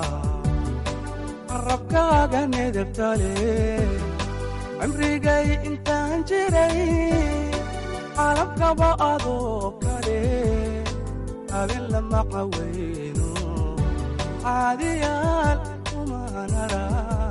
qarabkaaga nedebtale cimrigay intaan jiray qalabkaba adoo kale habeen lama qaweyno caadiyaal kumanara